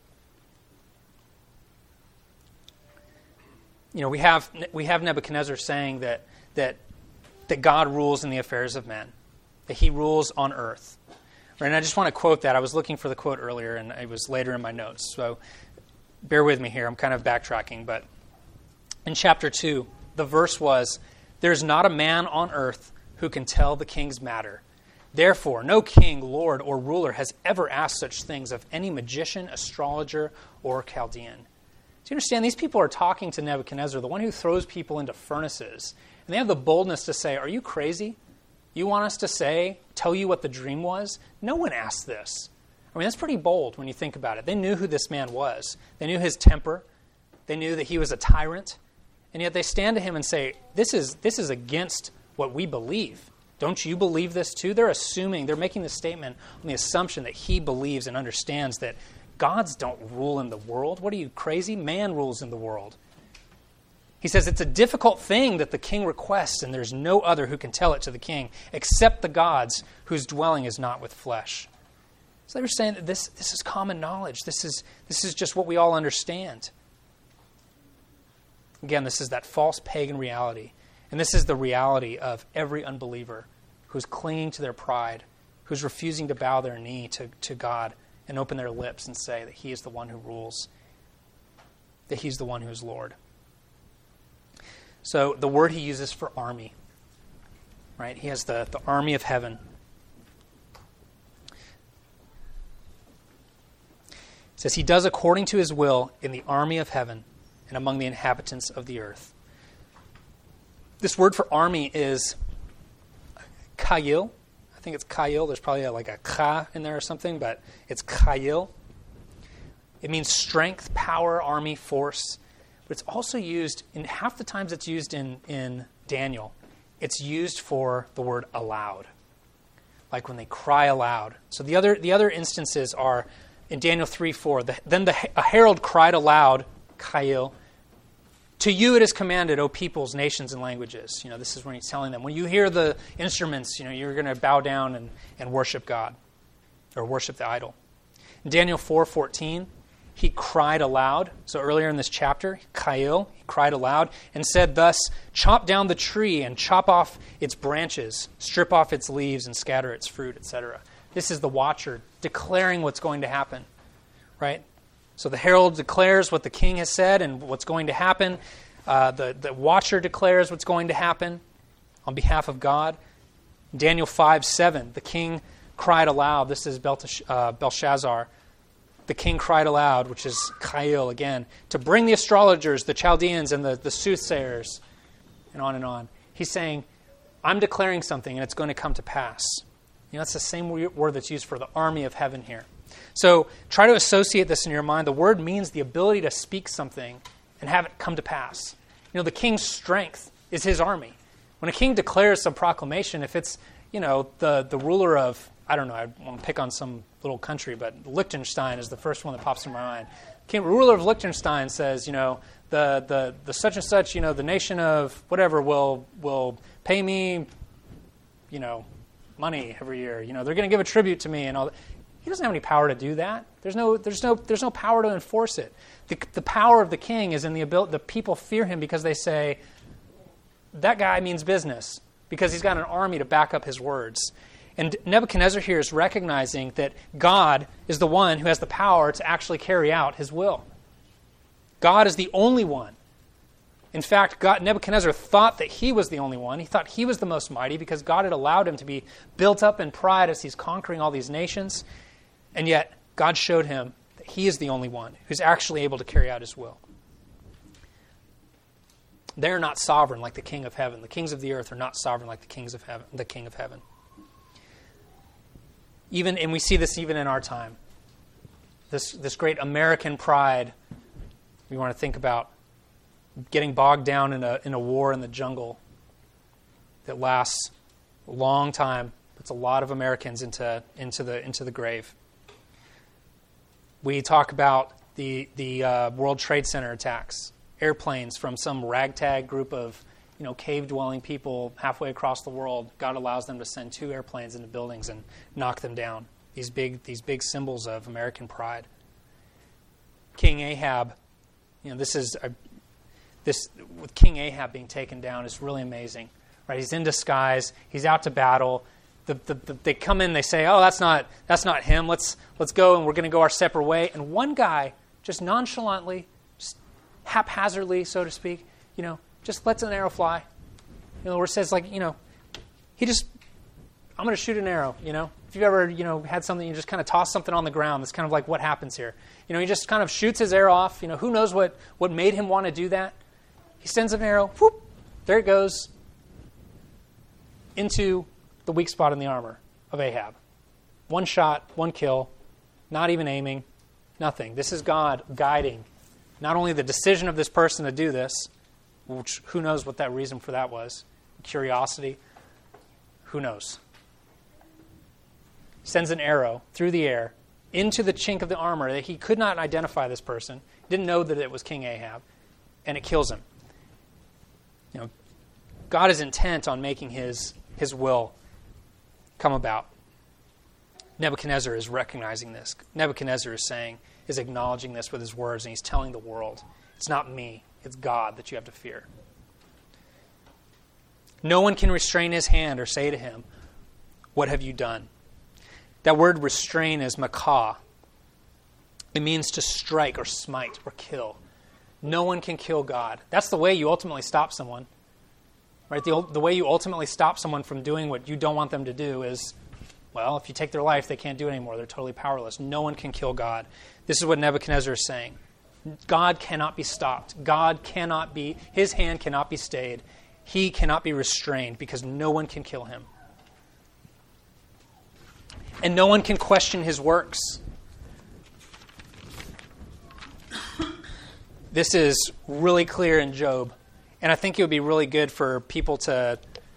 You know, we have we have Nebuchadnezzar saying that that that God rules in the affairs of men, that He rules on earth. Right, and I just want to quote that. I was looking for the quote earlier, and it was later in my notes. So bear with me here. I'm kind of backtracking. But in chapter two, the verse was, "There's not a man on earth who can tell the king's matter. Therefore, no king, lord, or ruler has ever asked such things of any magician, astrologer, or Chaldean." Do you understand? These people are talking to Nebuchadnezzar, the one who throws people into furnaces. And they have the boldness to say, are you crazy? You want us to say, tell you what the dream was? No one asked this. I mean, that's pretty bold when you think about it. They knew who this man was. They knew his temper. They knew that he was a tyrant. And yet they stand to him and say, this is this is against what we believe. Don't you believe this too? They're assuming, they're making this statement on the assumption that he believes and understands that gods don't rule in the world. What are you, crazy? Man rules in the world. He says it's a difficult thing that the king requests, and there's no other who can tell it to the king except the gods whose dwelling is not with flesh. So they're saying that this, this is common knowledge. This is, this is just what we all understand. Again, this is that false pagan reality. And this is the reality of every unbeliever who's clinging to their pride, who's refusing to bow their knee to, to God and open their lips and say that He is the one who rules, that He's the one who is Lord. So the word he uses for army, right? He has the, the army of heaven. It says, He does according to His will in the army of heaven and among the inhabitants of the earth. This word for army is kayil. I think it's kayil. There's probably a, like a ka in there or something, but it's kayil. It means strength, power, army, force. But it's also used, in half the times it's used in, in Daniel, it's used for the word aloud. Like when they cry aloud. So the other the other instances are in Daniel three four. The, then the, a herald cried aloud, kayil, to you it is commanded, O peoples, nations, and languages. You know, this is when he's telling them, when you hear the instruments, you know, you're going to bow down and, and worship God, or worship the idol. In Daniel four fourteen, he cried aloud. So earlier in this chapter, Kayil, he cried aloud and said thus, chop down the tree and chop off its branches, strip off its leaves and scatter its fruit, et cetera. This is the watcher declaring what's going to happen, right? So the herald declares what the king has said and what's going to happen. Uh, the, the watcher declares what's going to happen on behalf of God. Daniel five seven, the king cried aloud. This is Beltash- uh, Belshazzar. The king cried aloud, which is Chael again, to bring the astrologers, the Chaldeans, and the, the soothsayers, and on and on. He's saying, I'm declaring something, and it's going to come to pass. You know, that's the same word that's used for the army of heaven here. So try to associate this in your mind. The word means the ability to speak something and have it come to pass. You know, the king's strength is his army. When a king declares some proclamation, if it's, you know, the, the ruler of, I don't know, I want to pick on some little country, but Liechtenstein is the first one that pops in my mind. King, ruler of Liechtenstein says, you know, the, the, the such and such, you know, the nation of whatever will will pay me, you know, money every year. You know, they're going to give a tribute to me and all that. He doesn't have any power to do that. There's no, there's no, there's no power to enforce it. The, the power of the king is in the ability. The people fear him because they say, that guy means business, because he's got an army to back up his words. And Nebuchadnezzar here is recognizing that God is the one who has the power to actually carry out his will. God is the only one. In fact, God, Nebuchadnezzar thought that he was the only one. He thought he was the most mighty because God had allowed him to be built up in pride as he's conquering all these nations. And yet, God showed him that he is the only one who's actually able to carry out his will. They're not sovereign like the King of Heaven. The kings of the earth are not sovereign like the kings of heaven, the King of Heaven. Even, and we see this even in our time. This, this great American pride, we want to think about getting bogged down in a, in a war in the jungle that lasts a long time, puts a lot of Americans into, into, the, into the grave. We talk about the, the uh, World Trade Center attacks, airplanes from some ragtag group of, you know, cave-dwelling people halfway across the world. God allows them to send two airplanes into buildings and knock them down. These big, these big symbols of American pride. King Ahab, you know, this is a, this with King Ahab being taken down is really amazing, right? He's in disguise. He's out to battle. The, the, the, they come in. They say, "Oh, that's not that's not him. Let's let's go, and we're going to go our separate way." And one guy just nonchalantly, just haphazardly, so to speak, you know, just lets an arrow fly. You know, where it says, like, you know, he just, I'm going to shoot an arrow, you know. If you've ever, you know, had something, you just kind of toss something on the ground, that's kind of like what happens here. You know, he just kind of shoots his arrow off. You know, who knows what, what made him want to do that? He sends an arrow, whoop, there it goes, into the weak spot in the armor of Ahab. One shot, one kill, not even aiming, nothing. This is God guiding not only the decision of this person to do this, which who knows what that reason for that was, curiosity, who knows. Sends an arrow through the air into the chink of the armor that he could not identify this person, didn't know that it was King Ahab, and it kills him. You know, God is intent on making his, his will come about. Nebuchadnezzar is recognizing this. Nebuchadnezzar is saying, is acknowledging this with his words, and he's telling the world, it's not me, it's God that you have to fear. No one can restrain his hand or say to him, what have you done? That word restrain is makah. It means to strike or smite or kill. No one can kill God. That's the way you ultimately stop someone. Right? The, the way you ultimately stop someone from doing what you don't want them to do is, well, if you take their life, they can't do it anymore. They're totally powerless. No one can kill God. This is what Nebuchadnezzar is saying. God cannot be stopped. God cannot be, his hand cannot be stayed. He cannot be restrained because no one can kill him. And no one can question his works. This is really clear in Job. And I think it would be really good for people to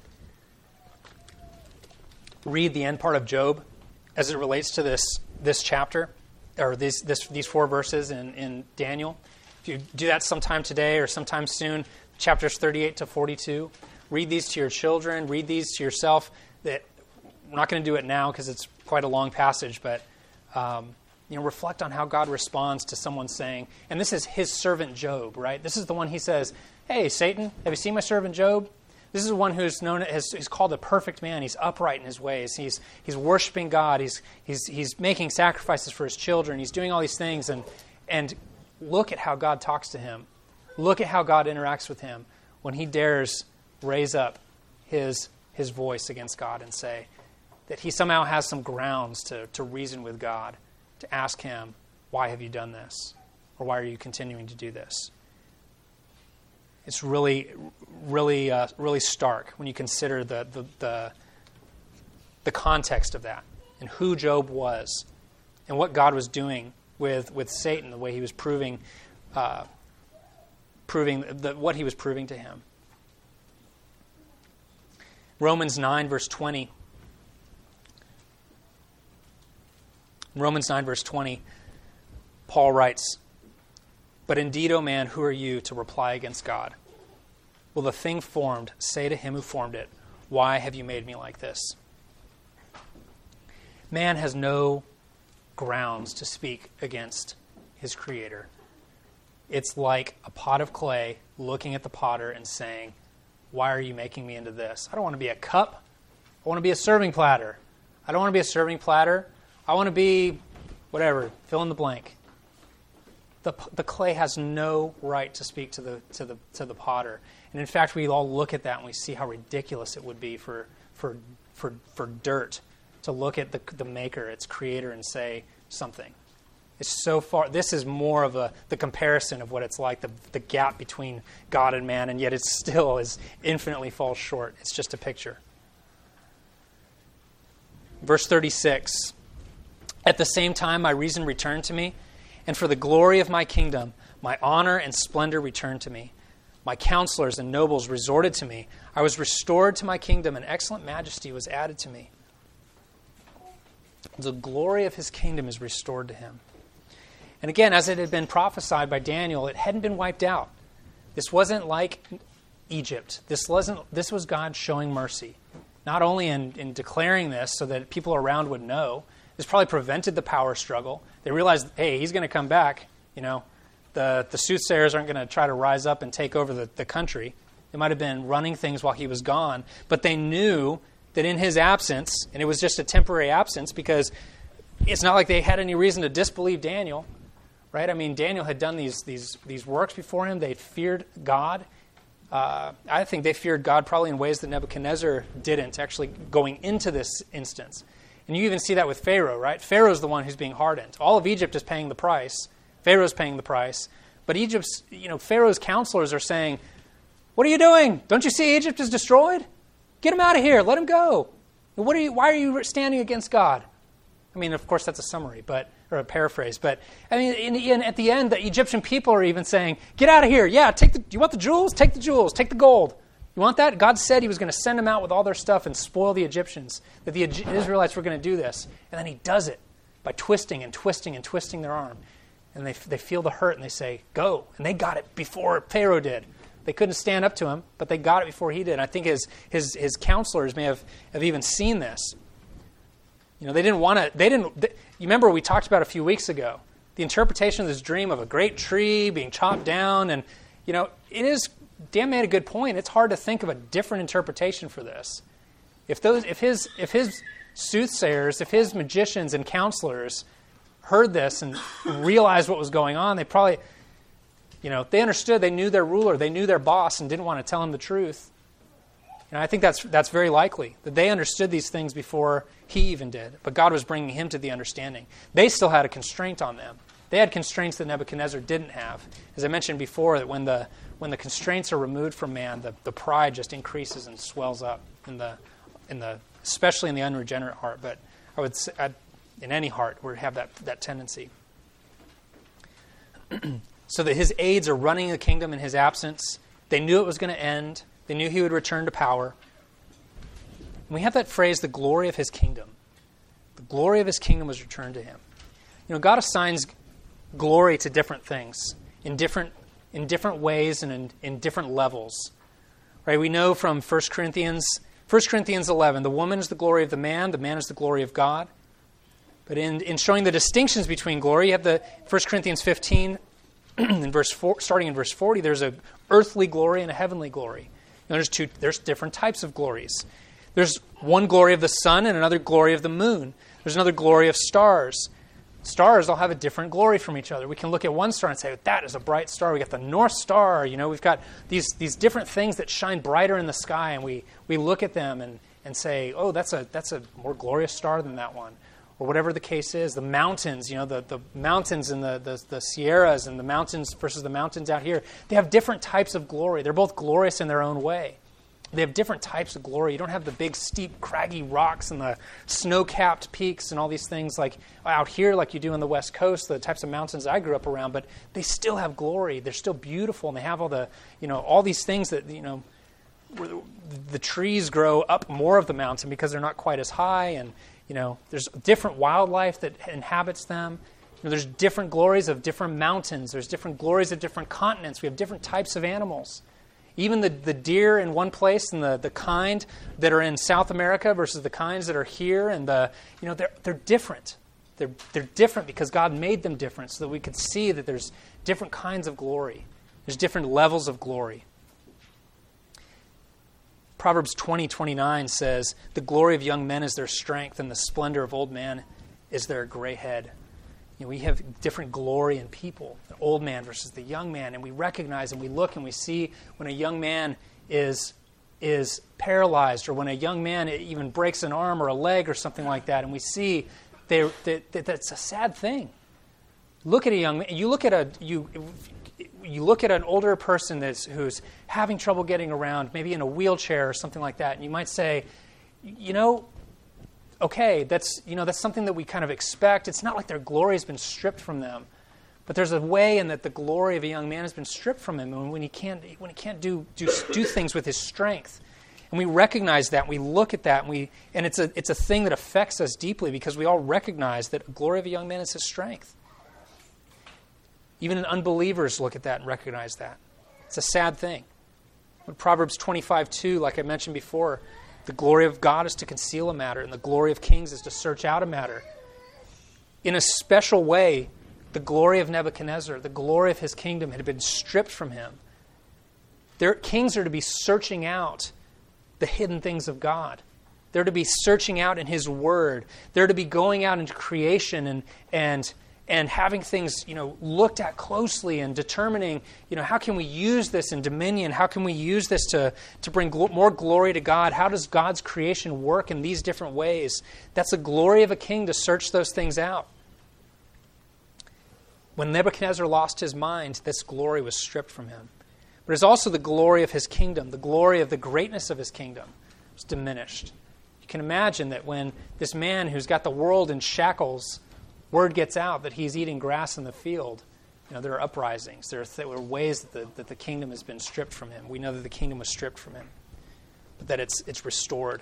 read the end part of Job as it relates to this, this chapter, or these, this, these four verses in, in Daniel. If you do that sometime today or sometime soon, chapters thirty-eight to forty-two, read these to your children, read these to yourself. That we're not going to do it now because it's quite a long passage, but um, you know, reflect on how God responds to someone saying, and this is his servant Job, right? This is the one he says, hey, Satan, have you seen my servant Job? This is one who's known as, he's called a perfect man. He's upright in his ways. He's he's worshiping God. He's he's he's making sacrifices for his children. He's doing all these things, and and look at how God talks to him. Look at how God interacts with him when he dares raise up his, his voice against God and say that he somehow has some grounds to, to reason with God, to ask him, why have you done this? Or why are you continuing to do this? It's really, really, uh, really stark when you consider the, the the the context of that and who Job was and what God was doing with, with Satan, the way he was proving, uh, proving the, what he was proving to him. Romans nine verse twenty. Romans nine verse twenty. Paul writes, "But indeed, O man, who are you to reply against God? Will the thing formed say to him who formed it, why have you made me like this?" Man has no grounds to speak against his Creator. It's like a pot of clay looking at the potter and saying, why are you making me into this? I don't want to be a cup. I want to be a serving platter. I don't want to be a serving platter. I want to be whatever, fill in the blank. The, the clay has no right to speak to the to the to the potter, and in fact, we all look at that and we see how ridiculous it would be for for for for dirt to look at the the maker, its creator, and say something. It's so far. This is more of a the comparison of what it's like, the the gap between God and man, and yet it still is infinitely falls short. It's just a picture. Verse thirty-six. At the same time, my reason returned to me. And for the glory of my kingdom, my honor and splendor returned to me. My counselors and nobles resorted to me. I was restored to my kingdom, and excellent majesty was added to me. The glory of his kingdom is restored to him. And again, as it had been prophesied by Daniel, it hadn't been wiped out. This wasn't like Egypt. This wasn't. This was God showing mercy, not only in, in declaring this so that people around would know. This probably prevented the power struggle. They realized, hey, he's going to come back. You know, the, the soothsayers aren't going to try to rise up and take over the, the country. They might have been running things while he was gone. But they knew that in his absence, and it was just a temporary absence because it's not like they had any reason to disbelieve Daniel. Right? I mean, Daniel had done these these these works before him. They feared God. Uh, I think they feared God probably in ways that Nebuchadnezzar didn't, actually going into this instance. And you even see that with Pharaoh, right? Pharaoh's the one who's being hardened. All of Egypt is paying the price. Pharaoh's paying the price. But Egypt's, you know, Pharaoh's counselors are saying, what are you doing? Don't you see Egypt is destroyed? Get him out of here. Let him go. What are you, why are you standing against God? I mean, of course, that's a summary, but or a paraphrase. But, I mean, in, in, at the end, the Egyptian people are even saying, get out of here. Yeah, take the, do you want the jewels? Take the jewels. Take the gold. You want that? God said he was going to send them out with all their stuff and spoil the Egyptians, that the Israelites were going to do this. And then he does it by twisting and twisting and twisting their arm. And they they feel the hurt and they say, go. And they got it before Pharaoh did. They couldn't stand up to him, but they got it before he did. And I think his his his counselors may have, have even seen this. You know, they didn't want to, they didn't, they, you remember we talked about a few weeks ago, the interpretation of this dream of a great tree being chopped down. And, you know, it is, Dan made a good point. It's hard to think of a different interpretation for this. If those, if his, if his soothsayers, if his magicians and counselors heard this and realized what was going on, they probably, you know, they understood. They knew their ruler, they knew their boss, and didn't want to tell him the truth. And I think that's that's very likely that they understood these things before he even did. But God was bringing him to the understanding. They still had a constraint on them. They had constraints that Nebuchadnezzar didn't have. As I mentioned before, that when the when the constraints are removed from man, the, the pride just increases and swells up in the in the especially in the unregenerate heart. But I would say I'd, in any heart would have that that tendency. So that his aides are running the kingdom in his absence. They knew it was going to end. They knew he would return to power. And we have that phrase, the glory of his kingdom. The glory of his kingdom was returned to him. You know, God assigns glory to different things in different in different ways and in, in different levels. Right? We know from First Corinthians, First Corinthians eleven, the woman is the glory of the man, the man is the glory of God. But in, in showing the distinctions between glory, you have the First Corinthians fifteen, in verse four, starting in verse forty, there's a earthly glory and a heavenly glory. You know, there's two. There's different types of glories. There's one glory of the sun and another glory of the moon. There's another glory of stars. stars all have a different glory from each other. We can look at one star and say, that is a bright star. We got the North Star. You know, we've got these these different things that shine brighter in the sky, and we, we look at them and, and say, oh, that's a that's a more glorious star than that one. Or whatever the case is. The mountains, you know, the, the mountains and the, the, the Sierras and the mountains versus the mountains out here, they have different types of glory. They're both glorious in their own way. They have different types of glory. You don't have the big, steep, craggy rocks and the snow-capped peaks and all these things like out here like you do on the West Coast, the types of mountains I grew up around, but they still have glory. They're still beautiful, and they have all the, you know, all these things that, you know, where the, the trees grow up more of the mountain because they're not quite as high, and, you know, there's different wildlife that inhabits them. You know, there's different glories of different mountains. There's different glories of different continents. We have different types of animals. Even the, the deer in one place and the, the kind that are in South America versus the kinds that are here, and the, you know, they're they're different. They're they're different because God made them different so that we could see that there's different kinds of glory. There's different levels of glory. Proverbs twenty twenty-nine says, "The glory of young men is their strength, and the splendor of old man is their gray head." You know, we have different glory in people, the old man versus the young man, and we recognize and we look and we see when a young man is is paralyzed, or when a young man even breaks an arm or a leg or something like that, and we see they, that, that that's a sad thing. Look at a young man. You look at a you you look at an older person that's who's having trouble getting around, maybe in a wheelchair or something like that, and you might say, you know. Okay, that's you know that's something that we kind of expect. It's not like their glory has been stripped from them, but there's a way in that the glory of a young man has been stripped from him, and when he can't when he can't do do, do things with his strength, and we recognize that, we look at that, and we and it's a it's a thing that affects us deeply because we all recognize that the glory of a young man is his strength. Even unbelievers look at that and recognize that. It's a sad thing. But Proverbs twenty-five two, like I mentioned before. The glory of God is to conceal a matter, and the glory of kings is to search out a matter. In a special way, the glory of Nebuchadnezzar, the glory of his kingdom had been stripped from him. Their kings are to be searching out the hidden things of God. They're to be searching out in his word. They're to be going out into creation and and and having things, you know, looked at closely and determining, you know, how can we use this in dominion? How can we use this to, to bring gl- more glory to God? How does God's creation work in these different ways? That's the glory of a king to search those things out. When Nebuchadnezzar lost his mind, this glory was stripped from him. But it's also the glory of his kingdom, the glory of the greatness of his kingdom was diminished. You can imagine that when this man who's got the world in shackles, word gets out that he's eating grass in the field, you know, there are uprisings. There are, th- there are ways that the, that the kingdom has been stripped from him. We know that the kingdom was stripped from him, but that it's it's restored.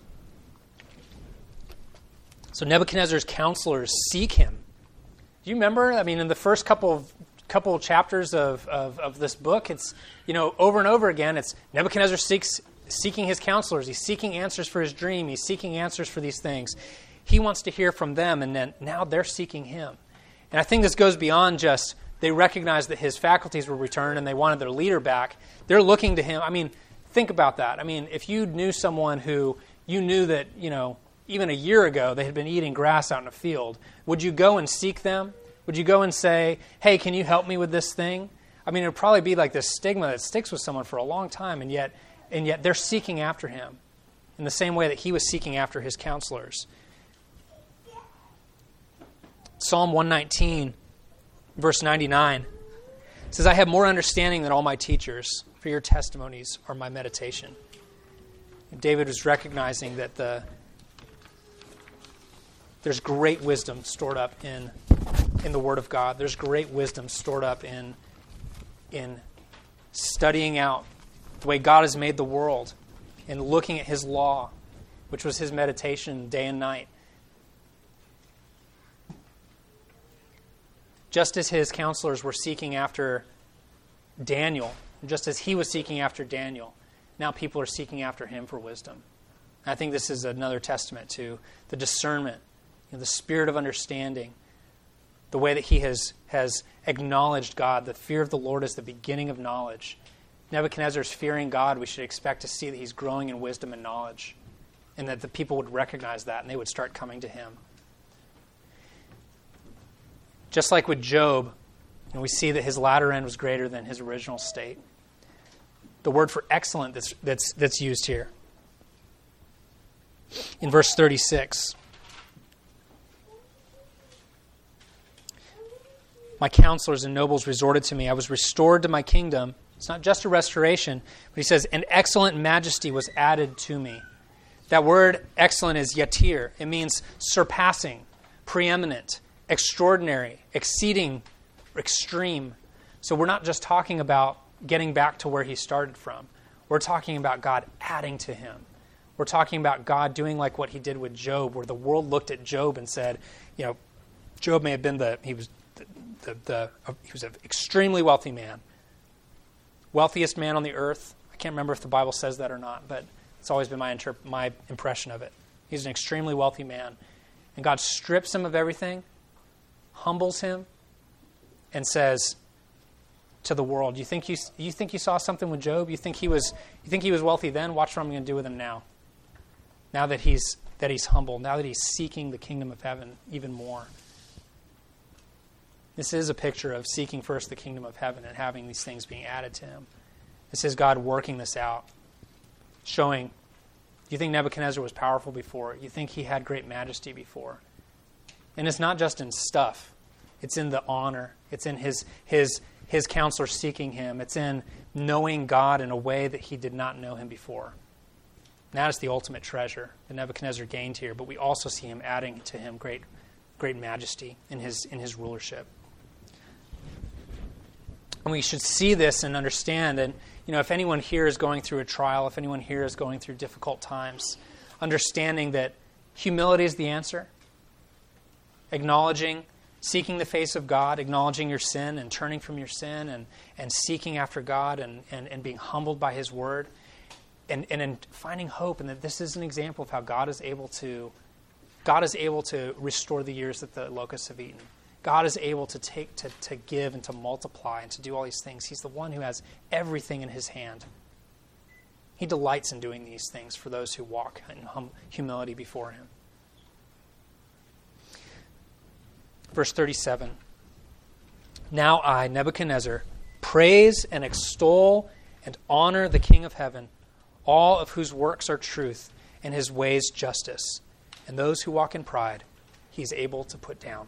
So Nebuchadnezzar's counselors seek him. Do you remember? I mean, in the first couple of couple of chapters of, of, of this book, it's, you know, over and over again, it's Nebuchadnezzar seeks seeking his counselors. He's seeking answers for his dream. He's seeking answers for these things. He wants to hear from them, and then now they're seeking him. And I think this goes beyond just they recognize that his faculties were returned and they wanted their leader back. They're looking to him. I mean, think about that. I mean, if you knew someone who you knew that, you know, even a year ago they had been eating grass out in a field, would you go and seek them? Would you go and say, hey, can you help me with this thing? I mean, it would probably be like this stigma that sticks with someone for a long time, and yet, and yet they're seeking after him in the same way that he was seeking after his counselors. Psalm one nineteen, verse ninety-nine, says, I have more understanding than all my teachers, for your testimonies are my meditation. And David was recognizing that the there's great wisdom stored up in, in the Word of God. There's great wisdom stored up in, in studying out the way God has made the world and looking at his law, which was his meditation day and night. Just as his counselors were seeking after Daniel, just as he was seeking after Daniel, now people are seeking after him for wisdom. And I think this is another testament to the discernment, you know, the spirit of understanding, the way that he has, has acknowledged God. The fear of the Lord is the beginning of knowledge. Nebuchadnezzar's fearing God, we should expect to see that he's growing in wisdom and knowledge, and that the people would recognize that and they would start coming to him. Just like with Job, and we see that his latter end was greater than his original state. The word for excellent that's, that's, that's used here. In verse thirty-six. My counselors and nobles resorted to me. I was restored to my kingdom. It's not just a restoration, but he says, an excellent majesty was added to me. That word excellent is yatir. It means surpassing, preeminent, extraordinary, exceeding, extreme. So we're not just talking about getting back to where he started from. We're talking about God adding to him. We're talking about God doing like what he did with Job, where the world looked at Job and said, you know, Job may have been the, he was the, the, the uh, he was an extremely wealthy man. Wealthiest man on the earth. I can't remember if the Bible says that or not, but it's always been my interp- my impression of it. He's an extremely wealthy man. And God strips him of everything, humbles him, and says to the world, you think you, you think you saw something with Job? You think he was you think he was wealthy then? Watch what I'm going to do with him now. Now that he's that he's humble, now that he's seeking the kingdom of heaven even more. This is a picture of seeking first the kingdom of heaven and having these things being added to him. This is God working this out, showing, you think Nebuchadnezzar was powerful before? You think he had great majesty before? And it's not just in stuff. It's in the honor. It's in his his his counselor seeking him. It's in knowing God in a way that he did not know him before. And that is the ultimate treasure that Nebuchadnezzar gained here, but we also see him adding to him great great majesty in his in his rulership. And we should see this and understand, and you know, if anyone here is going through a trial, if anyone here is going through difficult times, understanding that humility is the answer, acknowledging, seeking the face of God, acknowledging your sin and turning from your sin and, and seeking after God and, and, and being humbled by his word, and, and in finding hope, and that this is an example of how God is able to God is able to restore the years that the locusts have eaten. God is able to take, to, to give, and to multiply, and to do all these things. He's the one who has everything in his hand. He delights in doing these things for those who walk in hum, humility before him. Verse thirty-seven. Now I, Nebuchadnezzar, praise and extol and honor the King of heaven, all of whose works are truth and his ways justice. And those who walk in pride, he's able to put down.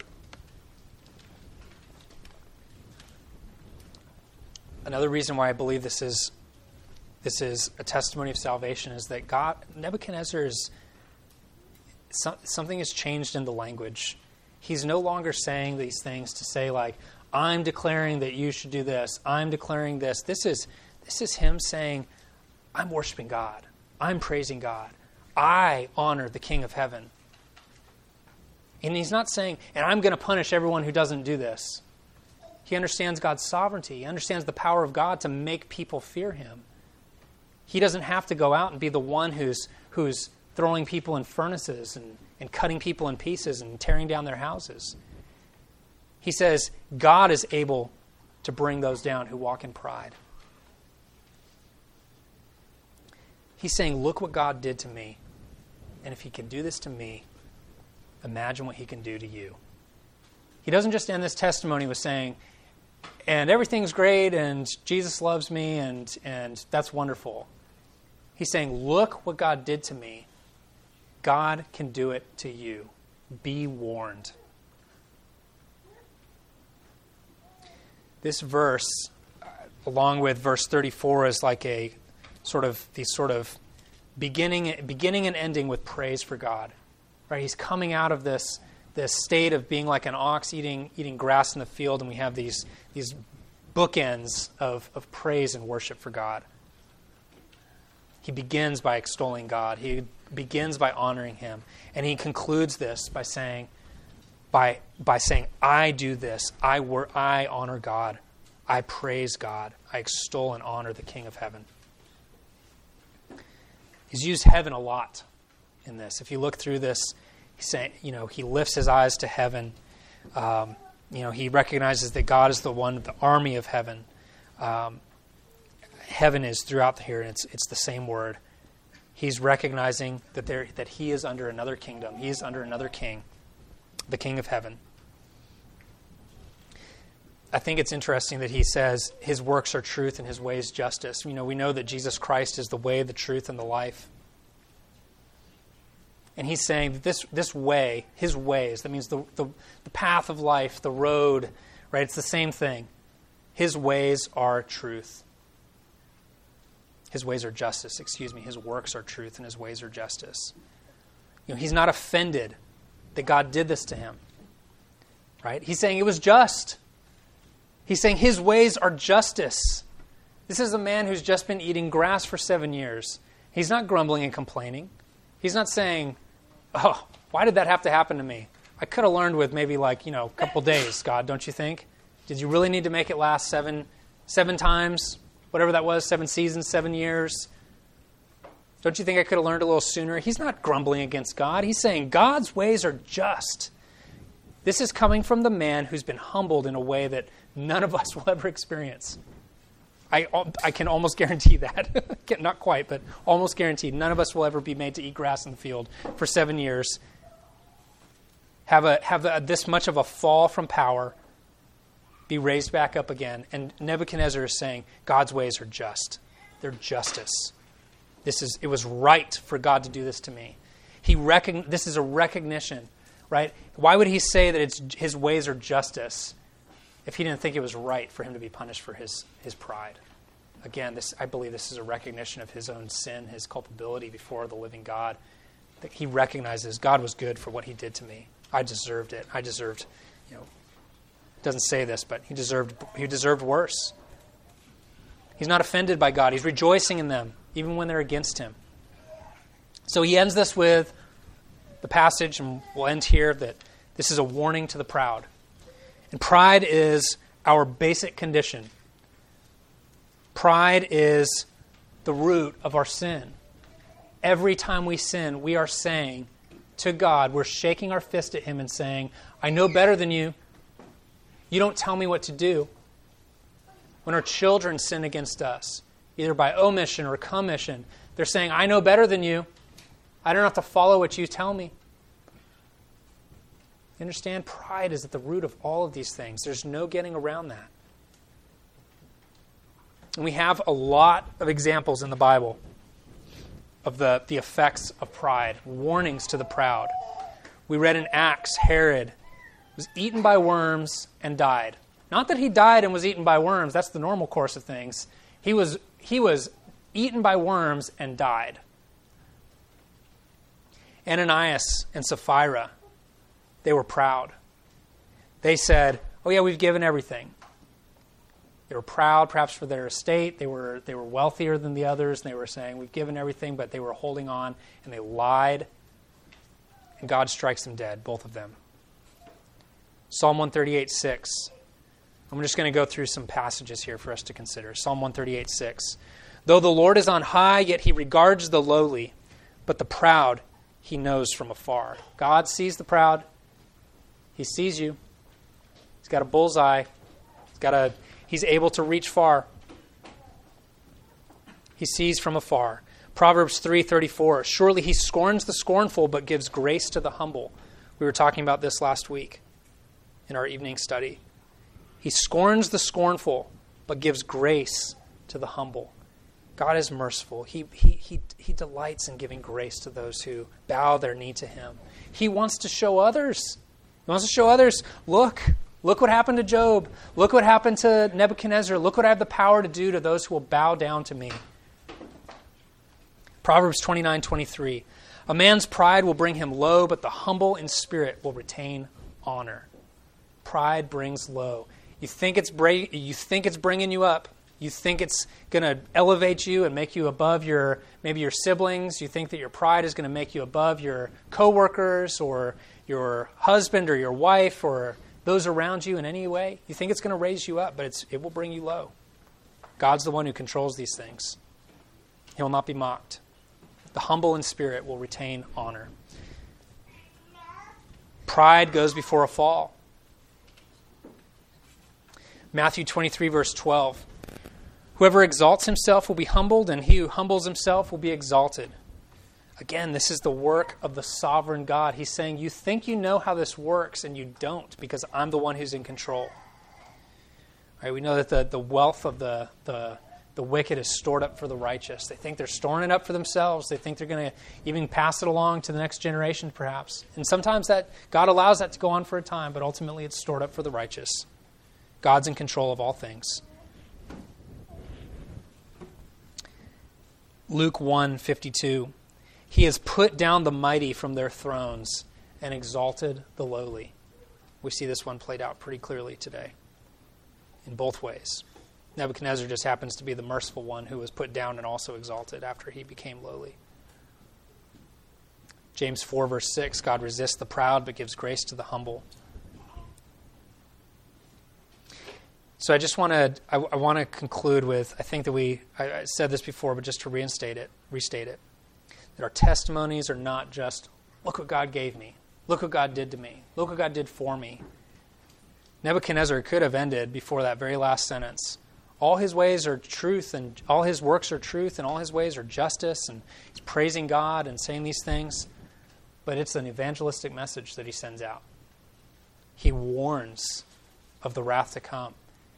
Another reason why I believe this is this is a testimony of salvation is that God, Nebuchadnezzar is, something has changed in the language. He's no longer saying these things to say like, I'm declaring that you should do this. I'm declaring this. This is this is him saying, I'm worshiping God. I'm praising God. I honor the King of heaven. And he's not saying, and I'm going to punish everyone who doesn't do this. He understands God's sovereignty. He understands the power of God to make people fear him. He doesn't have to go out and be the one who's who's throwing people in furnaces and, and cutting people in pieces and tearing down their houses. He says God is able to bring those down who walk in pride. He's saying, look what God did to me. And if he can do this to me, imagine what he can do to you. He doesn't just end this testimony with saying, and everything's great, and Jesus loves me, and, and that's wonderful. He's saying, look what God did to me. God can do it to you. Be warned. This verse, along with verse thirty-four, is like a sort of these sort of beginning, beginning and ending with praise for God. Right? He's coming out of this this state of being like an ox eating eating grass in the field, and we have these these bookends of, of praise and worship for God. He begins by extolling God. He begins by honoring him. And he concludes this by saying, by by saying, I do this. I wor- I honor God. I praise God. I extol and honor the King of heaven. He's used heaven a lot in this. If you look through this, he's saying, you know, he lifts his eyes to heaven. Um, you know, he recognizes that God is the one, the army of heaven. Um, heaven is throughout here, and it's it's the same word. He's recognizing that there that he is under another kingdom. He is under another king, the King of heaven. I think it's interesting that he says his works are truth and his ways justice. You know, we know that Jesus Christ is the way, the truth, and the life. And he's saying that this this way, his ways, that means the, the, the path of life, the road, right? It's the same thing. His ways are truth. His ways are justice, excuse me. His works are truth and his ways are justice. You know, he's not offended that God did this to him. Right? He's saying it was just. He's saying his ways are justice. This is a man who's just been eating grass for seven years. He's not grumbling and complaining. He's not saying, oh, why did that have to happen to me? I could have learned with maybe like, you know, a couple days, God, don't you think? Did you really need to make it last seven, seven times? Whatever that was, seven seasons, seven years. Don't you think I could have learned a little sooner? He's not grumbling against God. He's saying God's ways are just. This is coming from the man who's been humbled in a way that none of us will ever experience. I, I can almost guarantee that. Not quite, but almost guaranteed. None of us will ever be made to eat grass in the field for seven years. Have a have a, this much of a fall from power, be raised back up again. And Nebuchadnezzar is saying, God's ways are just. They're justice. This is it was right for God to do this to me. He recogn- This is a recognition, right? Why would he say that it's his ways are justice if he didn't think it was right for him to be punished for his, his pride? Again, this I believe this is a recognition of his own sin, his culpability before the living God. That he recognizes God was good for what he did to me. I deserved it. I deserved, you know, doesn't say this, but he deserved he deserved worse. He's not offended by God. He's rejoicing in them, even when they're against him. So he ends this with the passage, and we'll end here, that this is a warning to the proud. And pride is our basic condition. Pride is the root of our sin. Every time we sin, we are saying to God, we're shaking our fist at him and saying, I know better than you. You don't tell me what to do. When our children sin against us, either by omission or commission, they're saying, I know better than you. I don't have to follow what you tell me. You understand? Pride is at the root of all of these things. There's no getting around that. And we have a lot of examples in the Bible of the, the effects of pride, warnings to the proud. We read in Acts, Herod was eaten by worms and died. Not that he died and was eaten by worms. That's the normal course of things. He was, he was eaten by worms and died. Ananias and Sapphira, they were proud. They said, oh yeah, we've given everything. They were proud, perhaps for their estate. They were they were wealthier than the others, and they were saying, we've given everything, but they were holding on, and they lied. And God strikes them dead, both of them. Psalm one thirty-eight, six. I'm just going to go through some passages here for us to consider. Psalm one thirty-eight, six. Though the Lord is on high, yet he regards the lowly, but the proud he knows from afar. God sees the proud. He sees you. He's got a bullseye. He's got a, he's able to reach far. He sees from afar. Proverbs three thirty-four. Surely he scorns the scornful, but gives grace to the humble. We were talking about this last week in our evening study. He scorns the scornful, but gives grace to the humble. God is merciful. He, he, he, he delights in giving grace to those who bow their knee to him. He wants to show others. He wants to show others, look, look what happened to Job. Look what happened to Nebuchadnezzar. Look what I have the power to do to those who will bow down to me. Proverbs twenty-nine twenty-three. A man's pride will bring him low, but the humble in spirit will retain honor. Pride brings low. You think it's bra- you think it's bringing you up. You think it's going to elevate you and make you above your maybe your siblings. You think that your pride is going to make you above your coworkers or your husband or your wife or those around you in any way. You think it's going to raise you up, but it's, it will bring you low. God's the one who controls these things. He will not be mocked. The humble in spirit will retain honor. Pride goes before a fall. Matthew twenty-three, verse twelve. Whoever exalts himself will be humbled, and he who humbles himself will be exalted. Again, this is the work of the sovereign God. He's saying, you think you know how this works, and you don't, because I'm the one who's in control. Right? We know that the, the wealth of the, the the wicked is stored up for the righteous. They think they're storing it up for themselves. They think they're going to even pass it along to the next generation, perhaps. And sometimes that God allows that to go on for a time, but ultimately it's stored up for the righteous. God's in control of all things. Luke one fifty-two. He has put down the mighty from their thrones and exalted the lowly. We see this one played out pretty clearly today in both ways. Nebuchadnezzar just happens to be the merciful one who was put down and also exalted after he became lowly. James four, verse six, God resists the proud but gives grace to the humble. So I just want to I, I want to conclude with, I think that we, I, I said this before, but just to reinstate it, restate it, that our testimonies are not just, look what God gave me, look what God did to me, look what God did for me. Nebuchadnezzar could have ended before that very last sentence. All his ways are truth, and all his works are truth, and all his ways are justice, and he's praising God and saying these things. But it's an evangelistic message that he sends out. He warns of the wrath to come.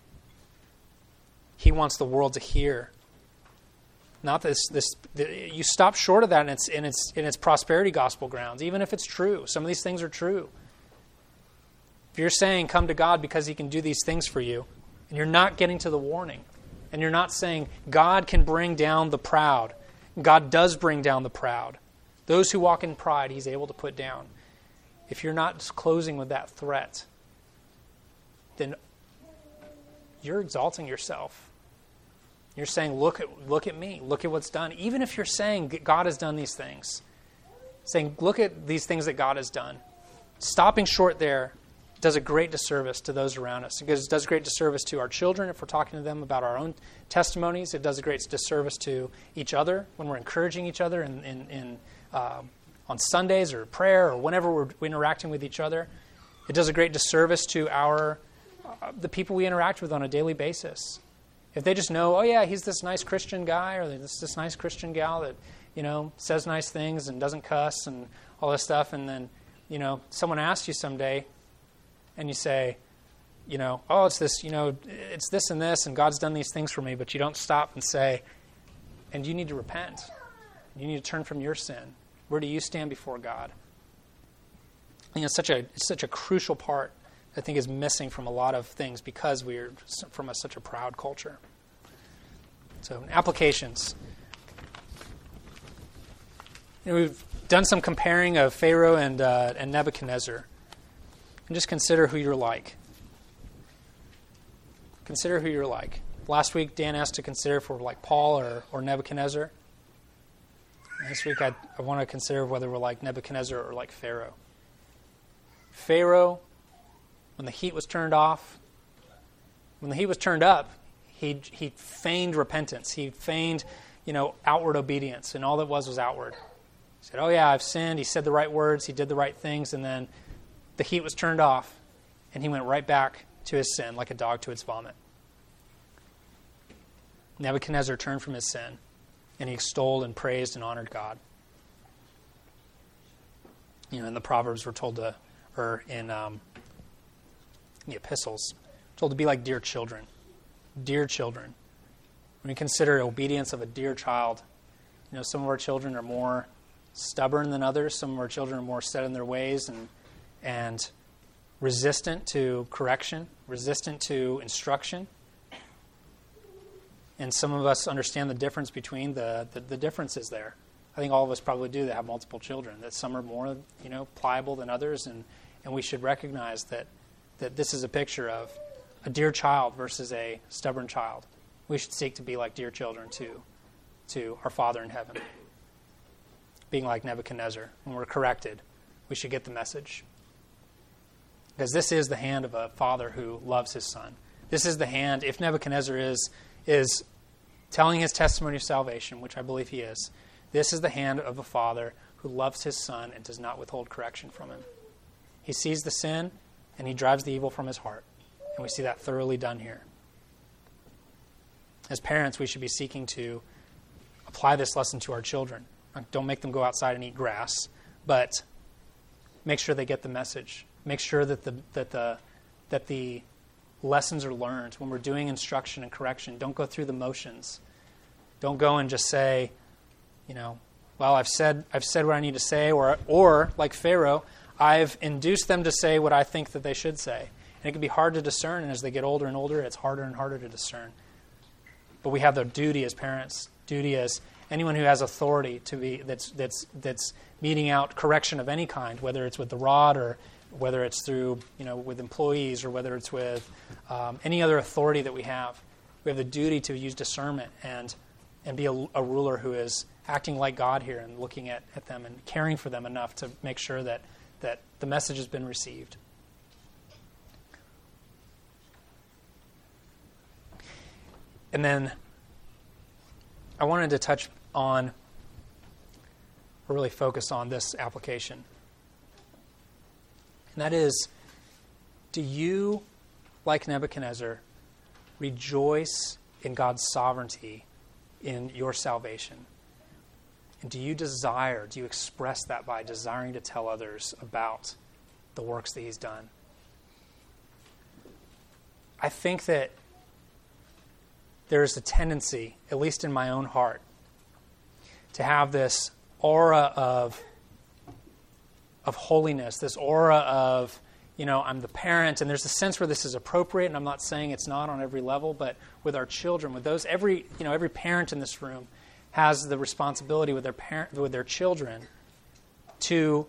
He wants the world to hear. Not this, this. You stop short of that in its in its in its prosperity gospel grounds, even if it's true. Some of these things are true. If you're saying come to God because he can do these things for you, and you're not getting to the warning, and you're not saying God can bring down the proud. God does bring down the proud. Those who walk in pride, he's able to put down. If you're not closing with that threat, then you're exalting yourself. You're saying, look at look at me, look at what's done. Even if you're saying God has done these things, saying, look at these things that God has done. Stopping short there does a great disservice to those around us. It does a great disservice to our children if we're talking to them about our own testimonies. It does a great disservice to each other when we're encouraging each other in, in, in uh, on Sundays or prayer or whenever we're interacting with each other. It does a great disservice to our uh, the people we interact with on a daily basis. If they just know, oh yeah, he's this nice Christian guy or this this nice Christian gal that, you know, says nice things and doesn't cuss and all this stuff, and then, you know, someone asks you someday, and you say, you know, oh, it's this, you know, it's this and this, and God's done these things for me, but you don't stop and say, and you need to repent. You need to turn from your sin. Where do you stand before God? You know, it's such a it's such a crucial part, I think, is missing from a lot of things because we're from a, such a proud culture. So, applications. You know, we've done some comparing of Pharaoh and uh, and Nebuchadnezzar. And just consider who you're like. Consider who you're like. Last week, Dan asked to consider if we're like Paul or, or Nebuchadnezzar. And this week, I, I want to consider whether we're like Nebuchadnezzar or like Pharaoh. Pharaoh, when the heat was turned off, when the heat was turned up, he he feigned repentance. He feigned, you know, outward obedience, and all that was was outward. He said, oh yeah, I've sinned. He said the right words. He did the right things, and then the heat was turned off, and he went right back to his sin like a dog to its vomit. Nebuchadnezzar turned from his sin, and he extolled and praised and honored God. You know, in the Proverbs, we're told to, or in um, the epistles, told to be like dear children. Dear children. When we consider obedience of a dear child, you know, some of our children are more stubborn than others. Some of our children are more set in their ways and and resistant to correction, resistant to instruction. And some of us understand the difference between the, the, the differences there. I think all of us probably do that have multiple children, that some are more, you know, pliable than others, and, and we should recognize that, that this is a picture of a dear child versus a stubborn child. We should seek to be like dear children to, to our Father in heaven. Being like Nebuchadnezzar. When we're corrected, we should get the message. Because this is the hand of a father who loves his son. This is the hand, if Nebuchadnezzar is, is telling his testimony of salvation, which I believe he is, this is the hand of a father who loves his son and does not withhold correction from him. He sees the sin and he drives the evil from his heart. And we see that thoroughly done here. As parents, we should be seeking to apply this lesson to our children. Don't make them go outside and eat grass, but make sure they get the message. Make sure that the that the that the lessons are learned, when we're doing instruction and correction. Don't go through the motions. Don't go and just say, you know, well, I've said I've said what I need to say, or or like Pharaoh, I've induced them to say what I think that they should say. And it can be hard to discern, and as they get older and older, it's harder and harder to discern. But we have the duty as parents, duty as anyone who has authority to be that's that's that's meting out correction of any kind, whether it's with the rod or whether it's through, you know, with employees or whether it's with um, any other authority that we have. We have the duty to use discernment and and be a, a ruler who is acting like God here and looking at, at them and caring for them enough to make sure that, that the message has been received. And then I wanted to touch on, or really focus on this application. And that is, do you, like Nebuchadnezzar, rejoice in God's sovereignty in your salvation? And do you desire, do you express that by desiring to tell others about the works that he's done? I think that there's a tendency, at least in my own heart, to have this aura of, of holiness, this aura of, you know, I'm the parent, and there's a sense where this is appropriate, and I'm not saying it's not on every level, but with our children, with those, every, you know, every parent in this room has the responsibility with their parent, with their children to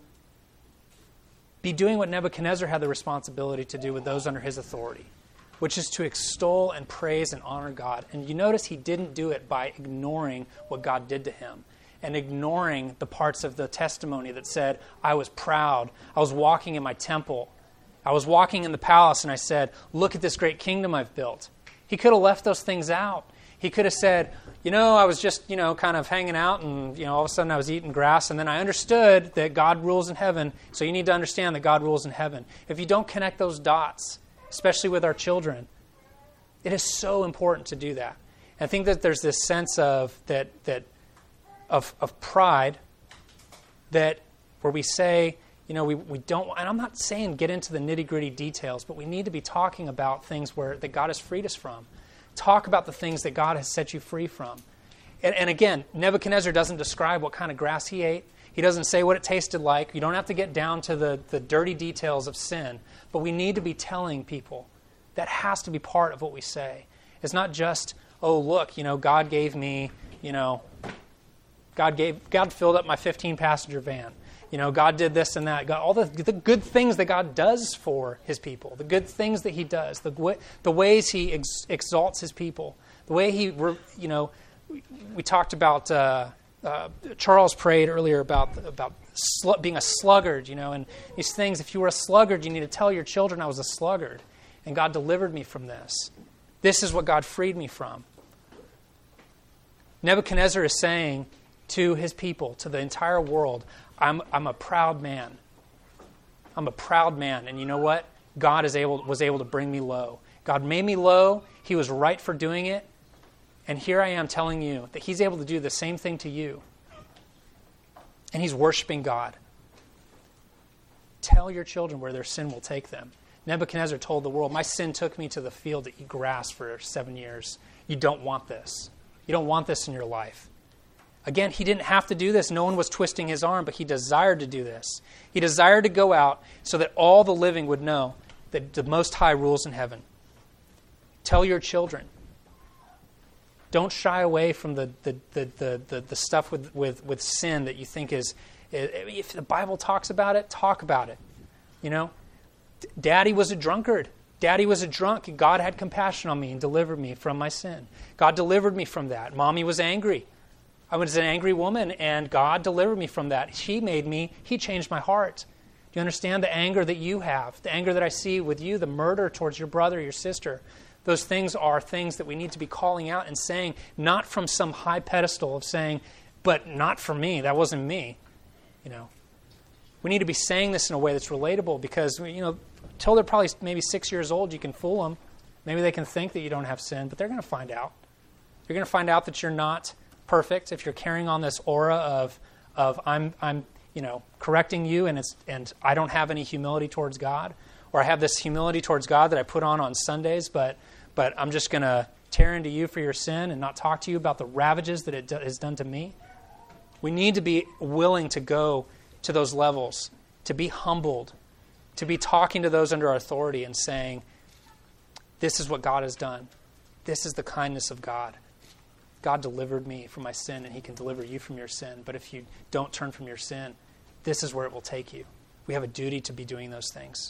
be doing what Nebuchadnezzar had the responsibility to do with those under his authority, which is to extol and praise and honor God. And you notice he didn't do it by ignoring what God did to him and ignoring the parts of the testimony that said, I was proud, I was walking in my temple, I was walking in the palace, and I said, look at this great kingdom I've built. He could have left those things out. He could have said, you know, I was just, you know, kind of hanging out, and, you know, all of a sudden I was eating grass, and then I understood that God rules in heaven, so you need to understand that God rules in heaven. If you don't connect those dots, especially with our children, it is so important to do that. And I think that there's this sense of that that of of pride that where we say, you know, we, we don't, and I'm not saying get into the nitty-gritty details, but we need to be talking about things where that God has freed us from. Talk about the things that God has set you free from. And, and again, Nebuchadnezzar doesn't describe what kind of grass he ate. He doesn't say what it tasted like. You don't have to get down to the, the dirty details of sin, but we need to be telling people. That has to be part of what we say. It's not just, oh, look, you know, God gave me, you know, God gave, God filled up my fifteen-passenger van. You know, God did this and that. God, all the, the good things that God does for his people, the good things that he does, the, the ways he ex, exalts his people, the way he, you know, we, we talked about, uh, uh, Charles prayed earlier about, about sl- being a sluggard, you know, and these things. If you were a sluggard, you need to tell your children I was a sluggard, and God delivered me from this. This is what God freed me from. Nebuchadnezzar is saying to his people, to the entire world, I'm I'm a proud man. I'm a proud man. And you know what? God is able was able to bring me low. God made me low. He was right for doing it. And here I am telling you that he's able to do the same thing to you. And he's worshiping God. Tell your children where their sin will take them. Nebuchadnezzar told the world, my sin took me to the field to eat grass for seven years. You don't want this. You don't want this in your life. Again, he didn't have to do this. No one was twisting his arm, but he desired to do this. He desired to go out so that all the living would know that the Most High rules in heaven. Tell your children. Don't shy away from the the the the, the, the stuff with, with, with sin that you think is, if the Bible talks about it, talk about it. You know, Daddy was a drunkard. Daddy was a drunk, and God had compassion on me and delivered me from my sin. God delivered me from that. Mommy was angry. I was an angry woman, and God delivered me from that. He made me, he changed my heart. Do you understand the anger that you have, the anger that I see with you, the murder towards your brother, your sister? Those things are things that we need to be calling out and saying, not from some high pedestal of saying, but not for me, that wasn't me. You know, we need to be saying this in a way that's relatable because, you know, until they're probably maybe six years old, you can fool them. Maybe they can think that you don't have sin, but they're going to find out. You're going to find out that you're not perfect if you're carrying on this aura of of I'm I'm you know correcting you and it's and I don't have any humility towards God, or I have this humility towards God that I put on on Sundays, but but I'm just going to tear into you for your sin and not talk to you about the ravages that it do, has done to me. We need to be willing to go to those levels, to be humbled, to be talking to those under our authority and saying, this is what God has done. This is the kindness of God. God delivered me from my sin, and he can deliver you from your sin. But if you don't turn from your sin, this is where it will take you. We have a duty to be doing those things.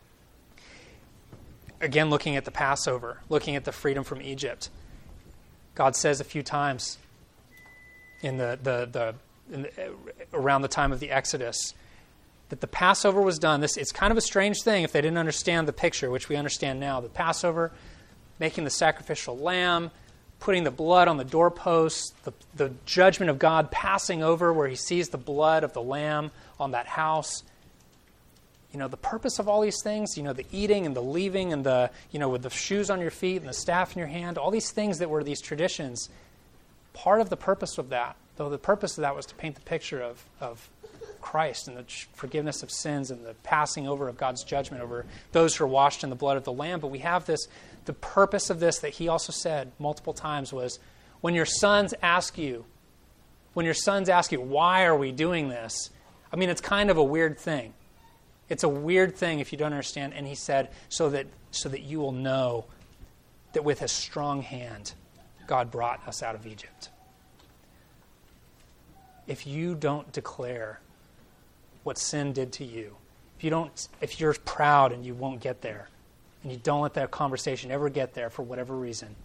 Again, looking at the Passover, looking at the freedom from Egypt. God says a few times in the, the, the, in the around the time of the Exodus that the Passover was done. This it's kind of a strange thing if they didn't understand the picture, which we understand now. The Passover, making the sacrificial lamb, putting the blood on the doorposts, the, the judgment of God passing over where he sees the blood of the lamb on that house. You know, the purpose of all these things, you know, the eating and the leaving and the, you know, with the shoes on your feet and the staff in your hand, all these things that were these traditions, part of the purpose of that, though the purpose of that was to paint the picture of, of Christ and the forgiveness of sins and the passing over of God's judgment over those who are washed in the blood of the Lamb. But we have this, the purpose of this that he also said multiple times was, when your sons ask you, when your sons ask you, why are we doing this? I mean, it's kind of a weird thing. It's a weird thing if you don't understand. And he said, so that so that you will know that with a strong hand, God brought us out of Egypt. If you don't declare what sin did to you, if you don't, if you're proud and you won't get there, and you don't let that conversation ever get there for whatever reason,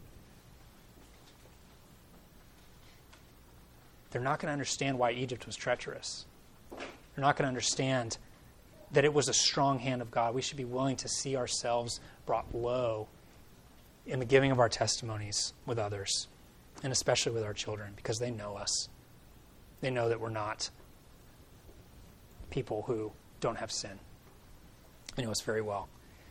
they're not going to understand why Egypt was treacherous. They're not going to understand that it was a strong hand of God. We should be willing to see ourselves brought low in the giving of our testimonies with others, and especially with our children, because they know us. They know that we're not people who don't have sin. They know us very well.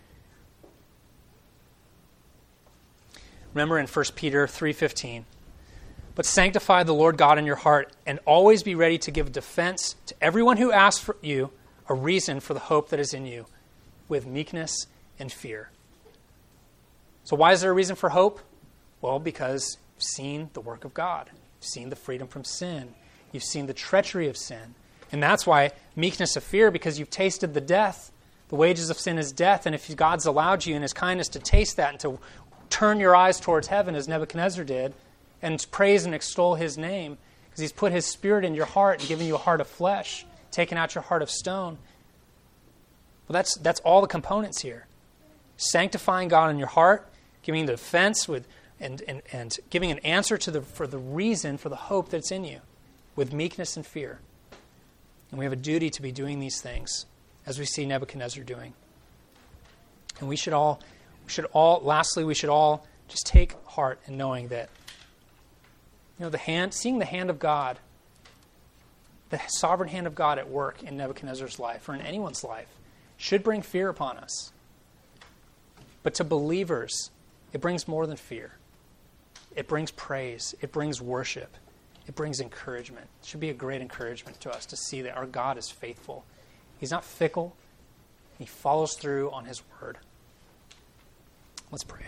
Remember in First Peter three fifteen, but sanctify the Lord God in your heart, and always be ready to give defense to everyone who asks for you a reason for the hope that is in you, with meekness and fear. So why is there a reason for hope? Well, because you've seen the work of God. You've seen the freedom from sin. You've seen the treachery of sin. And that's why meekness of fear, because you've tasted the death. The wages of sin is death. And if God's allowed you in his kindness to taste that and to turn your eyes towards heaven as Nebuchadnezzar did and praise and extol his name, because he's put his spirit in your heart and given you a heart of flesh, taken out your heart of stone. Well, that's that's all the components here. Sanctifying God in your heart, giving the defense with and, and, and giving an answer to the for the reason for the hope that's in you, with meekness and fear. And we have a duty to be doing these things, as we see Nebuchadnezzar doing. And we should all we should all lastly we should all just take heart in knowing that, you know, the hand seeing the hand of God, the sovereign hand of God at work in Nebuchadnezzar's life or in anyone's life, should bring fear upon us. But to believers, it brings more than fear. It brings praise. It brings worship. It brings encouragement. It should be a great encouragement to us to see that our God is faithful. He's not fickle. He follows through on his word. Let's pray.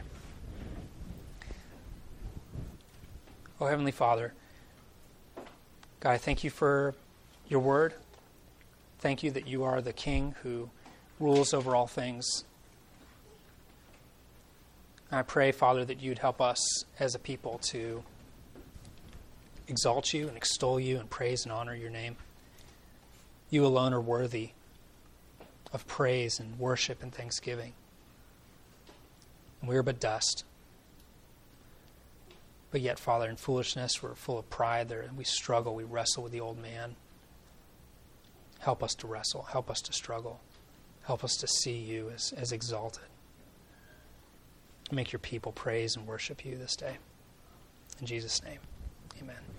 Oh, Heavenly Father, God, I thank you for your word. Thank you that you are the King who rules over all things. I pray, Father, that you'd help us as a people to exalt you and extol you and praise and honor your name. You alone are worthy of praise and worship and thanksgiving. And we are but dust. But yet, Father, in foolishness, we're full of pride there, and we struggle, we wrestle with the old man. Help us to wrestle. Help us to struggle. Help us to see you as, as exalted. Make your people praise and worship you this day. In Jesus' name, amen.